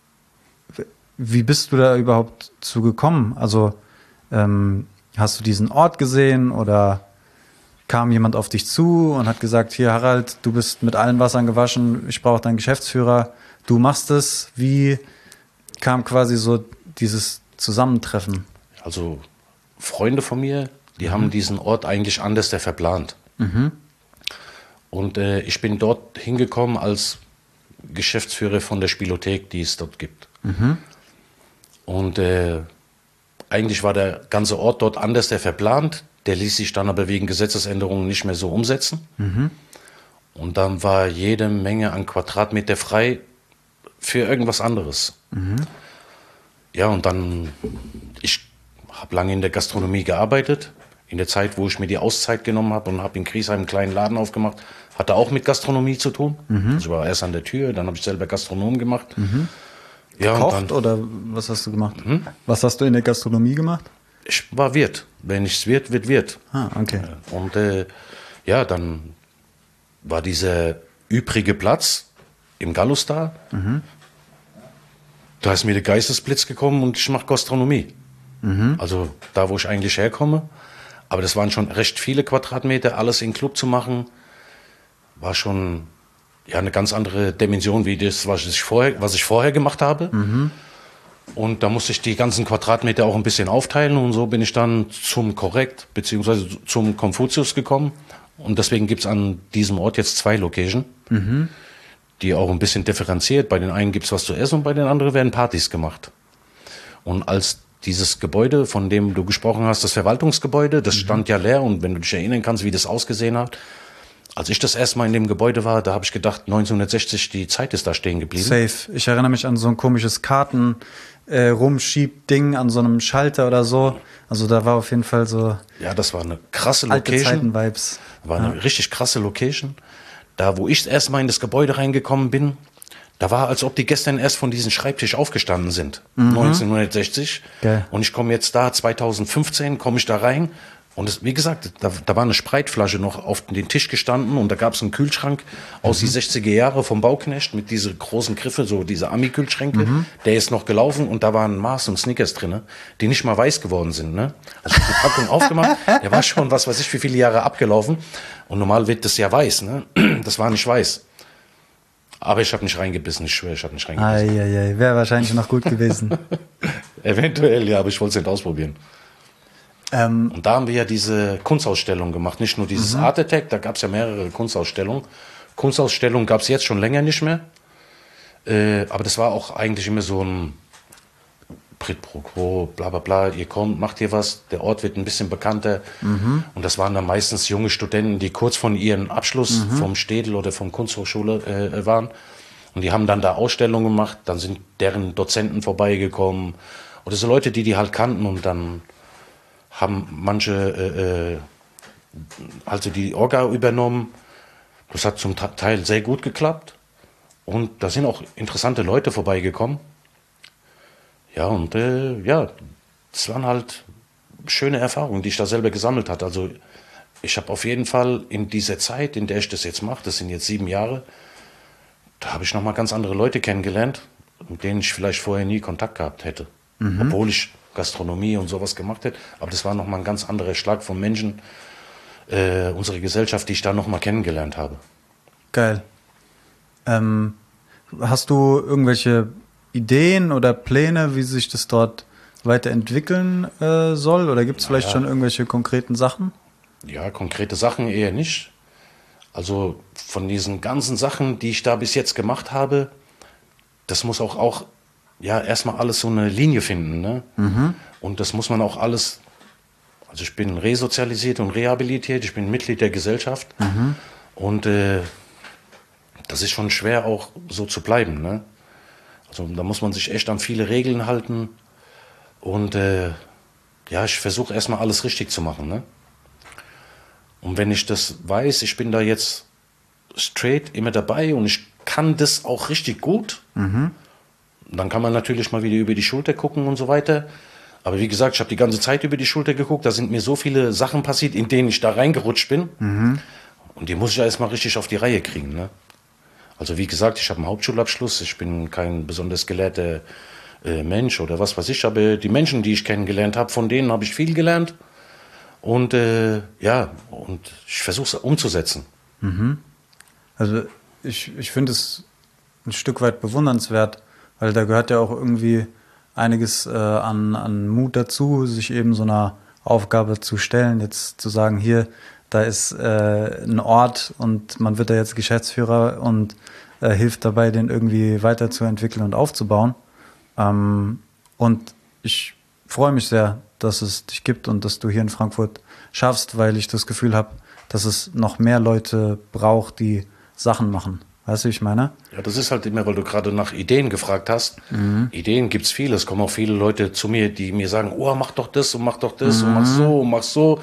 wie bist du da überhaupt zu gekommen? Also ähm, hast du diesen Ort gesehen oder kam jemand auf dich zu und hat gesagt, hier Harald, du bist mit allen Wassern gewaschen, ich brauche deinen Geschäftsführer, du machst es. Wie kam quasi so dieses Zusammentreffen?
Also Freunde von mir, die mhm. haben diesen Ort eigentlich anders verplant. Mhm. Und äh, ich bin dort hingekommen als Geschäftsführer von der Spielothek, die es dort gibt. Mhm. Und äh, eigentlich war der ganze Ort dort anders verplant. Der ließ sich dann aber wegen Gesetzesänderungen nicht mehr so umsetzen. Mhm. Und dann war jede Menge an Quadratmeter frei für irgendwas anderes. Mhm. Ja, und dann, ich habe lange in der Gastronomie gearbeitet, in der Zeit, wo ich mir die Auszeit genommen habe und habe in Griesheim einen kleinen Laden aufgemacht, hatte auch mit Gastronomie zu tun. Mhm. Also ich war erst an der Tür, dann habe ich selber Gastronom gemacht.
Mhm. Ja, Gekocht dann, oder was hast du gemacht? Mhm. Was hast du in der Gastronomie gemacht?
Ich war Wirt. Wenn nichts wird, wird Wirt.
Ah, okay.
Und äh, ja, dann war dieser übrige Platz im Gallus da. Mhm. Da ist mir der Geistesblitz gekommen und ich mache Gastronomie. Mhm. Also da, wo ich eigentlich herkomme. Aber das waren schon recht viele Quadratmeter. Alles in Club zu machen, war schon ja, eine ganz andere Dimension, wie das, was ich vorher, was ich vorher gemacht habe. Mhm. Und da musste ich die ganzen Quadratmeter auch ein bisschen aufteilen. Und so bin ich dann zum Korrekt, beziehungsweise zum Konfuzius gekommen. Und deswegen gibt es an diesem Ort jetzt zwei Locations. Mhm. Die auch ein bisschen differenziert. Bei den einen gibt es was zu essen und bei den anderen werden Partys gemacht. Und als dieses Gebäude, von dem du gesprochen hast, das Verwaltungsgebäude, das mhm. stand ja leer. Und wenn du dich erinnern kannst, wie das ausgesehen hat, als ich das erste Mal in dem Gebäude war, da habe ich gedacht, neunzehnhundertsechzig, die Zeit ist da stehen geblieben.
Safe. Ich erinnere mich an so ein komisches Karten äh, Rumschieb-Ding an so einem Schalter oder so. Also da war auf jeden Fall so...
Ja, das war eine krasse
alte
Location.
Zeiten-Vibes.
War eine ja. richtig krasse Location. Da, wo ich erst mal in das Gebäude reingekommen bin, da war, als ob die gestern erst von diesem Schreibtisch aufgestanden sind. Mhm. neunzehnhundertsechzig.
Geil.
Und ich komme jetzt da, zweitausendfünfzehn, komme ich da rein. Und es, wie gesagt, da, da war eine Spreitflasche noch auf den Tisch gestanden und da gab es einen Kühlschrank aus mhm. die sechziger Jahre vom Bauknecht mit diese großen Griffe, so diese Ami-Kühlschränke. Mhm. Der ist noch gelaufen und da waren Mars und Snickers drin, die nicht mal weiß geworden sind. Ne? Also die Packung aufgemacht, der war schon, was weiß ich, wie viele Jahre abgelaufen. Und normal wird das ja weiß, ne? Das war nicht weiß. Aber ich habe nicht reingebissen, ich schwöre, ich habe nicht reingebissen.
Eieiei, wäre wahrscheinlich noch gut gewesen.
Eventuell, ja, aber ich wollte es nicht ausprobieren.
Ähm,
Und da haben wir ja diese Kunstausstellung gemacht, nicht nur dieses
Mhm.
Art Attack, da gab es ja mehrere Kunstausstellungen. Kunstausstellungen gab es jetzt schon länger nicht mehr. Äh, aber das war auch eigentlich immer so ein Prit pro quo, bla bla bla, ihr kommt, macht hier was, der Ort wird ein bisschen bekannter.
Mhm.
Und das waren dann meistens junge Studenten, die kurz von ihrem Abschluss vom Städel oder vom Kunsthochschule äh, waren. Und die haben dann da Ausstellungen gemacht, dann sind deren Dozenten vorbeigekommen. Oder so Leute, die die halt kannten und dann haben manche äh, äh, also die Orga übernommen. Das hat zum Teil sehr gut geklappt. Und da sind auch interessante Leute vorbeigekommen. Ja, und äh, ja, das waren halt schöne Erfahrungen, die ich da selber gesammelt habe. Also ich habe auf jeden Fall in dieser Zeit, in der ich das jetzt mache, das sind jetzt sieben Jahre, da habe ich nochmal ganz andere Leute kennengelernt, mit denen ich vielleicht vorher nie Kontakt gehabt hätte. Mhm. Obwohl ich Gastronomie und sowas gemacht hätte. Aber das war nochmal ein ganz anderer Schlag von Menschen, äh, unsere Gesellschaft, die ich da nochmal kennengelernt habe.
Geil. Ähm, hast du irgendwelche Ideen oder Pläne, wie sich das dort weiterentwickeln äh, soll? Oder gibt es vielleicht
ja.
schon irgendwelche konkreten Sachen?
Ja, konkrete Sachen eher nicht. Also von diesen ganzen Sachen, die ich da bis jetzt gemacht habe, das muss auch, auch ja, erstmal alles so eine Linie finden. Ne? Mhm. Und das muss man auch alles, also ich bin resozialisiert und rehabilitiert, ich bin Mitglied der Gesellschaft. Mhm. Und äh, das ist schon schwer auch so zu bleiben. Ne? Also da muss man sich echt an viele Regeln halten. Und äh, ja, ich versuche erstmal alles richtig zu machen. Ne? Und wenn ich das weiß, ich bin da jetzt straight immer dabei und ich kann das auch richtig gut, mhm. dann kann man natürlich mal wieder über die Schulter gucken und so weiter. Aber wie gesagt, ich habe die ganze Zeit über die Schulter geguckt, da sind mir so viele Sachen passiert, in denen ich da reingerutscht bin. Mhm. Und die muss ich ja erstmal richtig auf die Reihe kriegen. Ne? Also wie gesagt, ich habe einen Hauptschulabschluss, ich bin kein besonders gelehrter äh, Mensch oder was weiß ich, aber die Menschen, die ich kennengelernt habe, von denen habe ich viel gelernt. Und äh, ja, und ich versuche es umzusetzen.
Mhm. Also ich, ich finde es ein Stück weit bewundernswert, weil da gehört ja auch irgendwie einiges äh, an, an Mut dazu, sich eben so einer Aufgabe zu stellen, jetzt zu sagen, hier, da ist äh, ein Ort und man wird da jetzt Geschäftsführer und äh, hilft dabei, den irgendwie weiterzuentwickeln und aufzubauen. Ähm, und ich freue mich sehr, dass es dich gibt und dass du hier in Frankfurt schaffst, weil ich das Gefühl habe, dass es noch mehr Leute braucht, die Sachen machen. Weißt du, wie ich meine?
Ja, das ist halt immer, weil du gerade nach Ideen gefragt hast. Mhm. Ideen gibt es viele. Es kommen auch viele Leute zu mir, die mir sagen, oh, mach doch das und mach doch das mhm. und mach so und mach so.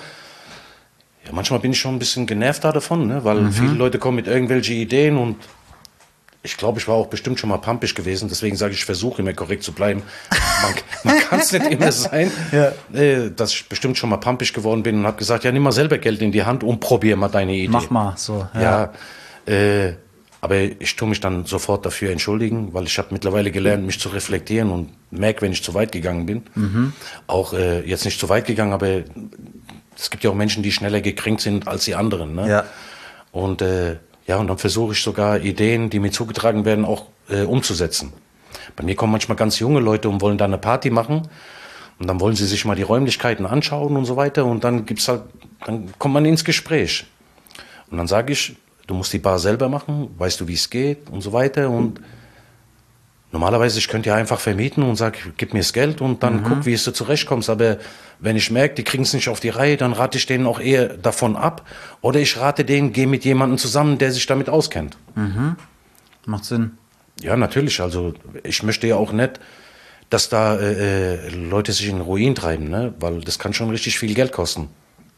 Ja, manchmal bin ich schon ein bisschen genervt davon, ne? Weil mhm. viele Leute kommen mit irgendwelchen Ideen und ich glaube, ich war auch bestimmt schon mal pampig gewesen, deswegen sage ich, ich versuche immer korrekt zu bleiben. Man, man kann es nicht immer sein, ja. äh, dass ich bestimmt schon mal pampig geworden bin und habe gesagt, ja, nimm mal selber Geld in die Hand und probier mal deine Idee.
Mach mal so.
Ja, ja äh, aber ich tue mich dann sofort dafür entschuldigen, weil ich habe mittlerweile gelernt, mich zu reflektieren und merke, wenn ich zu weit gegangen bin. Mhm. Auch äh, jetzt nicht zu weit gegangen, aber es gibt ja auch Menschen, die schneller gekränkt sind als die anderen. Ne?
Ja.
Und äh, Ja, und dann versuche ich sogar Ideen, die mir zugetragen werden, auch äh, umzusetzen. Bei mir kommen manchmal ganz junge Leute und wollen da eine Party machen. Und dann wollen sie sich mal die Räumlichkeiten anschauen und so weiter. Und dann gibt's halt, dann kommt man ins Gespräch. Und dann sage ich, du musst die Bar selber machen, weißt du, wie es geht und so weiter. Und normalerweise, ich könnte ja einfach vermieten und sage, gib mir das Geld und dann mhm. guck, wie es du zurechtkommst. Aber wenn ich merke, die kriegen es nicht auf die Reihe, dann rate ich denen auch eher davon ab. Oder ich rate denen, geh mit jemandem zusammen, der sich damit auskennt.
Mhm. Macht Sinn.
Ja, natürlich. Also ich möchte ja auch nicht, dass da äh, Leute sich in den Ruin treiben, ne? Weil das kann schon richtig viel Geld kosten.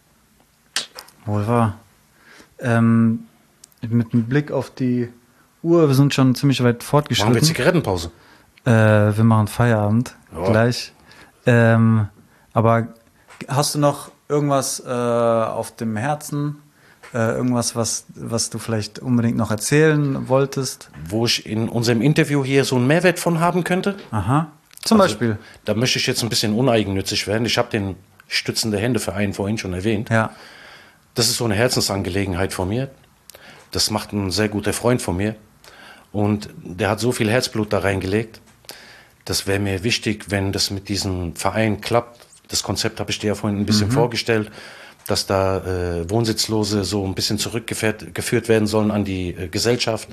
Wohl wahr. Ähm, mit einem Blick auf die Uhr, wir sind schon ziemlich weit fortgeschritten.
Machen wir Zigarettenpause?
Äh, wir machen Feierabend ja. gleich. Ähm, aber hast du noch irgendwas äh, auf dem Herzen? Äh, irgendwas, was, was du vielleicht unbedingt noch erzählen wolltest?
Wo ich in unserem Interview hier so einen Mehrwert von haben könnte?
Aha. Zum also, Beispiel?
Da möchte ich jetzt ein bisschen uneigennützig werden. Ich habe den Stützende Hände-Verein vorhin schon erwähnt.
Ja.
Das ist so eine Herzensangelegenheit von mir. Das macht ein sehr guter Freund von mir. Und der hat so viel Herzblut da reingelegt. Das wäre mir wichtig, wenn das mit diesem Verein klappt. Das Konzept habe ich dir ja vorhin ein bisschen mhm. vorgestellt, dass da äh, Wohnsitzlose so ein bisschen zurückgeführt geführt werden sollen an die äh, Gesellschaft.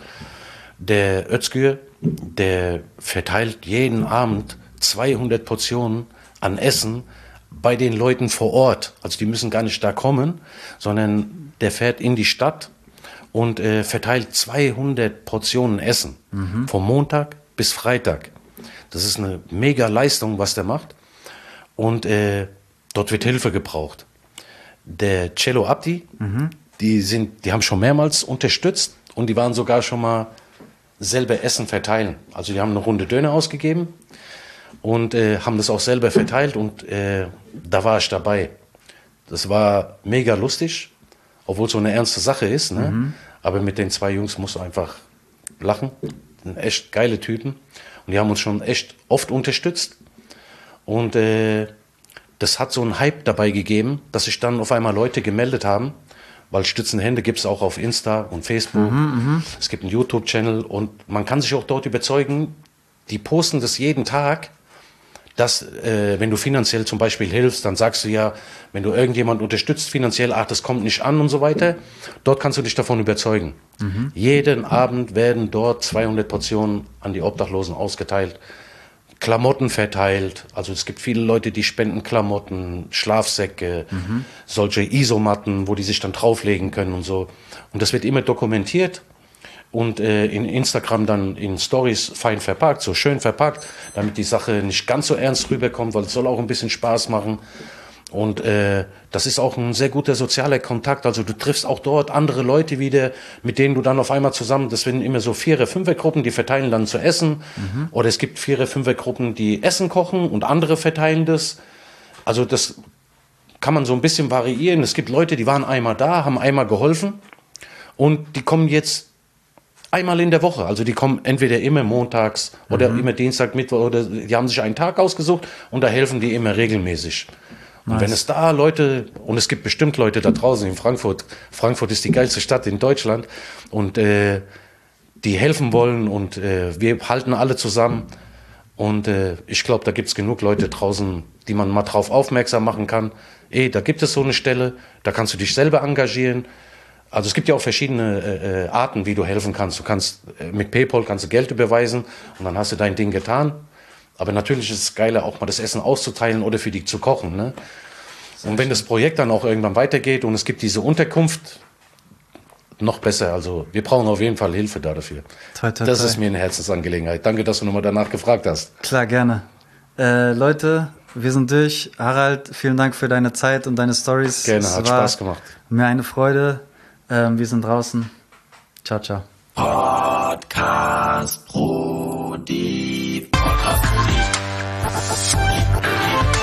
Der Özgür, der verteilt jeden Abend zweihundert Portionen an Essen bei den Leuten vor Ort. Also die müssen gar nicht da kommen, sondern der fährt in die Stadt und äh, verteilt zweihundert Portionen Essen. Mhm. Vom Montag bis Freitag. Das ist eine mega Leistung, was der macht. Und äh, dort wird Hilfe gebraucht. Der Cello Abdi, mhm. die, sind, die haben schon mehrmals unterstützt und die waren sogar schon mal selber Essen verteilen. Also die haben eine Runde Döner ausgegeben und äh, haben das auch selber verteilt und äh, da war ich dabei. Das war mega lustig, obwohl es so eine ernste Sache ist. Ne? Mhm. Aber mit den zwei Jungs musst du einfach lachen. Das sind echt geile Typen. Und die haben uns schon echt oft unterstützt. Und äh, das hat so einen Hype dabei gegeben, dass sich dann auf einmal Leute gemeldet haben, weil Stützende Hände gibt es auch auf Insta und Facebook. Mhm, es gibt einen YouTube-Channel und man kann sich auch dort überzeugen, die posten das jeden Tag, dass, äh, wenn du finanziell zum Beispiel hilfst, dann sagst du ja, wenn du irgendjemand unterstützt finanziell, ach, das kommt nicht an und so weiter, dort kannst du dich davon überzeugen. Mhm. Jeden Abend werden dort zweihundert Portionen an die Obdachlosen ausgeteilt, Klamotten verteilt, also es gibt viele Leute, die spenden Klamotten, Schlafsäcke, mhm. solche Isomatten, wo die sich dann drauflegen können und so. Und das wird immer dokumentiert und äh, in Instagram dann in Stories fein verpackt, so schön verpackt, damit die Sache nicht ganz so ernst rüberkommt, weil es soll auch ein bisschen Spaß machen. Und äh, das ist auch ein sehr guter sozialer Kontakt. Also du triffst auch dort andere Leute wieder, mit denen du dann auf einmal zusammen, das sind immer so Vierer-, Fünfer-Gruppen, die verteilen dann zu essen. Mhm. Oder es gibt Vierer-, Fünfer-Gruppen, die Essen kochen und andere verteilen das. Also das kann man so ein bisschen variieren. Es gibt Leute, die waren einmal da, haben einmal geholfen und die kommen jetzt einmal in der Woche. Also die kommen entweder immer montags oder mhm. immer Dienstag, Mittwoch oder die haben sich einen Tag ausgesucht und da helfen die immer regelmäßig. Und nice. Wenn es da Leute, und es gibt bestimmt Leute da draußen in Frankfurt, Frankfurt ist die geilste Stadt in Deutschland und äh, die helfen wollen und äh, wir halten alle zusammen und äh, ich glaube, da gibt es genug Leute draußen, die man mal drauf aufmerksam machen kann. Ey, da gibt es so eine Stelle, da kannst du dich selber engagieren. Also es gibt ja auch verschiedene äh, Arten, wie du helfen kannst. Du kannst äh, mit PayPal kannst du Geld überweisen und dann hast du dein Ding getan. Aber natürlich ist es geiler, auch mal das Essen auszuteilen oder für die zu kochen. Ne? Und wenn das Projekt dann auch irgendwann weitergeht und es gibt diese Unterkunft, noch besser. Also wir brauchen auf jeden Fall Hilfe da dafür. Toi, toi, das toi. Ist mir eine Herzensangelegenheit. Danke, dass du nochmal danach gefragt hast.
Klar, gerne. Äh, Leute, wir sind durch. Harald, vielen Dank für deine Zeit und deine Storys.
Gerne, es hat Spaß gemacht.
Mir eine Freude. Ähm, wir sind draußen. Ciao, ciao.
Podcast Brudi. Podcast Brudi.